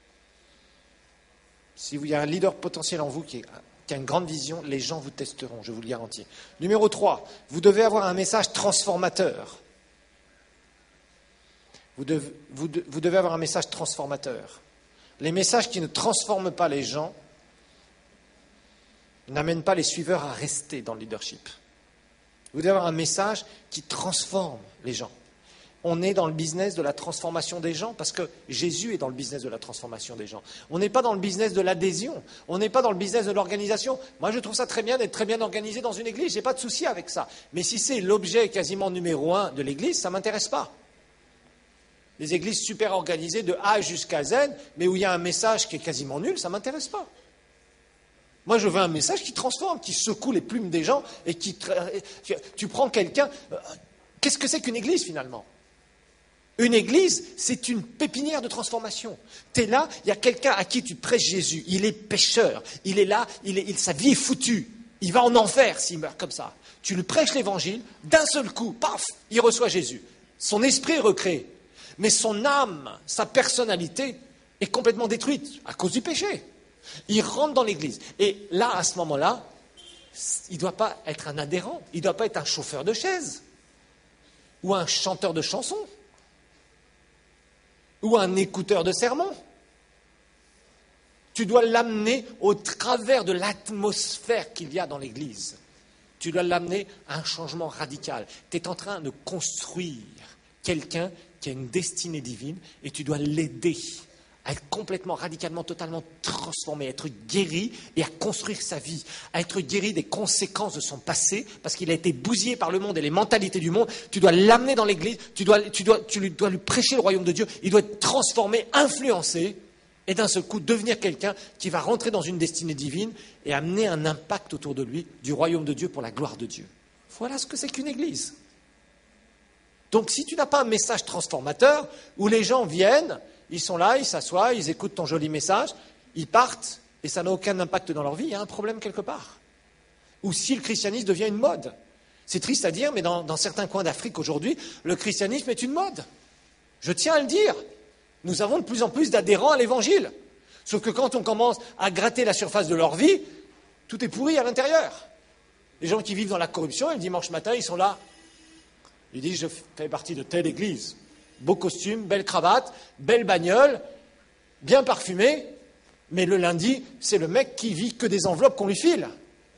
Si il y a un leader potentiel en vous qui a une grande vision, les gens vous testeront, je vous le garantis. Numéro 3, vous devez avoir un message transformateur. Vous devez avoir un message transformateur. Les messages qui ne transforment pas les gens n'amènent pas les suiveurs à rester dans le leadership. Vous devez avoir un message qui transforme les gens. On est dans le business de la transformation des gens parce que Jésus est dans le business de la transformation des gens. On n'est pas dans le business de l'adhésion. On n'est pas dans le business de l'organisation. Moi, je trouve ça très bien d'être très bien organisé dans une église. Je n'ai pas de souci avec ça. Mais si c'est l'objet quasiment numéro 1 de l'église, ça ne m'intéresse pas. Les églises super organisées de A jusqu'à Z, mais où il y a un message qui est quasiment nul, ça ne m'intéresse pas. Moi, je veux un message qui transforme, qui secoue les plumes des gens et qui... Tu prends quelqu'un... Qu'est-ce que c'est qu'une église, finalement ? Une église, c'est une pépinière de transformation. Tu es là, il y a quelqu'un à qui tu prêches Jésus. Il est pécheur. Il est là, sa vie est foutue. Il va en enfer s'il meurt comme ça. Tu lui prêches l'évangile, d'un seul coup, paf, il reçoit Jésus. Son esprit est recréé. Mais son âme, sa personnalité est complètement détruite à cause du péché. Il rentre dans l'église. Et là, à ce moment-là, il ne doit pas être un adhérent. Il ne doit pas être un chauffeur de chaise. Ou un chanteur de chansons. Ou un écouteur de sermons. Tu dois l'amener au travers de l'atmosphère qu'il y a dans l'église. Tu dois l'amener à un changement radical. Tu es en train de construire quelqu'un qui a une destinée divine et tu dois l'aider à être complètement, radicalement, totalement transformé, à être guéri et à construire sa vie, à être guéri des conséquences de son passé, parce qu'il a été bousillé par le monde et les mentalités du monde. Tu dois l'amener dans l'église, tu dois lui prêcher le royaume de Dieu, il doit être transformé, influencé, et d'un seul coup devenir quelqu'un qui va rentrer dans une destinée divine et amener un impact autour de lui du royaume de Dieu pour la gloire de Dieu. Voilà ce que c'est qu'une église. Donc si tu n'as pas un message transformateur, où les gens viennent, ils sont là, ils s'assoient, ils écoutent ton joli message, ils partent, et ça n'a aucun impact dans leur vie, il y a un problème quelque part. Ou si le christianisme devient une mode. C'est triste à dire, mais dans certains coins d'Afrique aujourd'hui, le christianisme est une mode. Je tiens à le dire. Nous avons de plus en plus d'adhérents à l'évangile. Sauf que quand on commence à gratter la surface de leur vie, tout est pourri à l'intérieur. Les gens qui vivent dans la corruption, et le dimanche matin, ils sont là. Ils disent, je fais partie de telle église. Beau costume, belle cravate, belle bagnole, bien parfumé, mais le lundi, c'est le mec qui vit que des enveloppes qu'on lui file.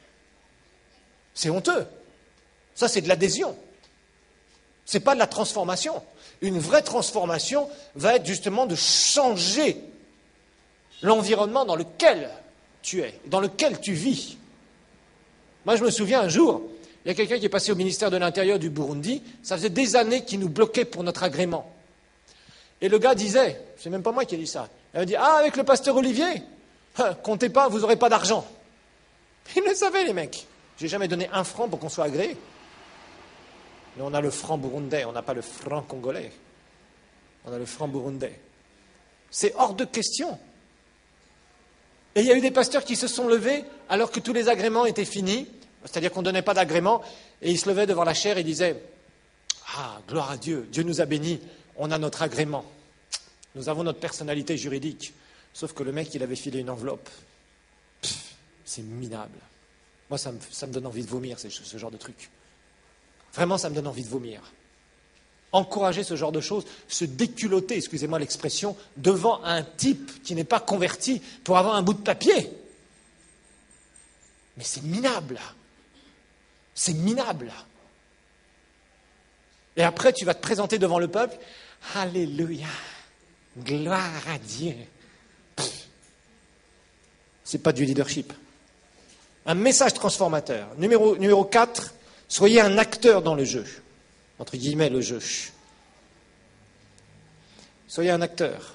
C'est honteux. Ça, c'est de l'adhésion. C'est pas de la transformation. Une vraie transformation va être justement de changer l'environnement dans lequel tu es, dans lequel tu vis. Moi, je me souviens un jour, il y a quelqu'un qui est passé au ministère de l'Intérieur du Burundi, ça faisait des années qu'il nous bloquait pour notre agrément. Et le gars disait, c'est même pas moi qui ai dit ça, il a dit, ah, avec le pasteur Olivier, comptez pas, vous n'aurez pas d'argent. Ils le savaient, les mecs. J'ai jamais donné 1 franc pour qu'on soit agréé. Mais on a le franc burundais, on n'a pas le franc congolais. On a le franc burundais. C'est hors de question. Et il y a eu des pasteurs qui se sont levés alors que tous les agréments étaient finis, c'est-à-dire qu'on ne donnait pas d'agrément, et ils se levaient devant la chaire et disaient « Ah, gloire à Dieu, Dieu nous a bénis, on a notre agrément, nous avons notre personnalité juridique. Sauf que le mec, il avait filé une enveloppe. C'est minable. Moi, ça me donne envie de vomir, ce genre de truc. Vraiment, ça me donne envie de vomir. Encourager ce genre de choses, se déculotter, excusez-moi l'expression, devant un type qui n'est pas converti pour avoir un bout de papier. Mais c'est minable. C'est minable. Et après, tu vas te présenter devant le peuple. Alléluia. Gloire à Dieu. C'est pas du leadership. Un message transformateur. Numéro 4, soyez un acteur dans le jeu. Entre guillemets, le jeu. Soyez un acteur.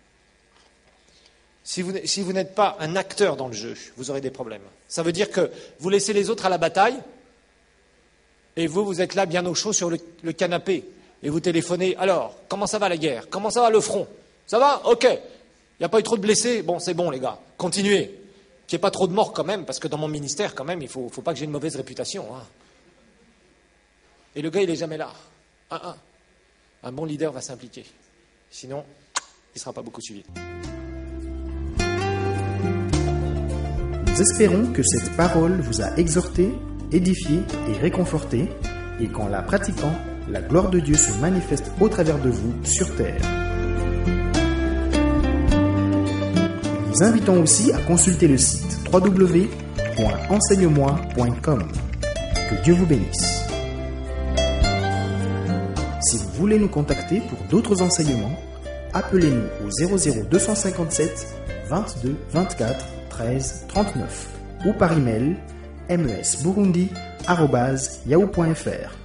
Si vous n'êtes pas un acteur dans le jeu, vous aurez des problèmes. Ça veut dire que vous laissez les autres à la bataille et vous êtes là bien au chaud sur le canapé et vous téléphonez. Alors, comment ça va la guerre? Comment ça va le front? Ça va? Ok. Il n'y a pas eu trop de blessés? Bon, c'est bon les gars. Continuez. Qu'il n'y ait pas trop de morts quand même, parce que dans mon ministère quand même, il ne faut pas que j'ai une mauvaise réputation. Hein. Et le gars, il n'est jamais là. Un bon leader va s'impliquer. Sinon, il ne sera pas beaucoup suivi. Nous espérons que cette parole vous a exhorté, édifié et réconforté, et qu'en la pratiquant, la gloire de Dieu se manifeste au travers de vous sur terre. Nous invitons aussi à consulter le site www.enseigne-moi.com. Que Dieu vous bénisse. Si vous voulez nous contacter pour d'autres enseignements, appelez-nous au 00257 22 24 13 39 ou par email mesburundi@yahoo.fr.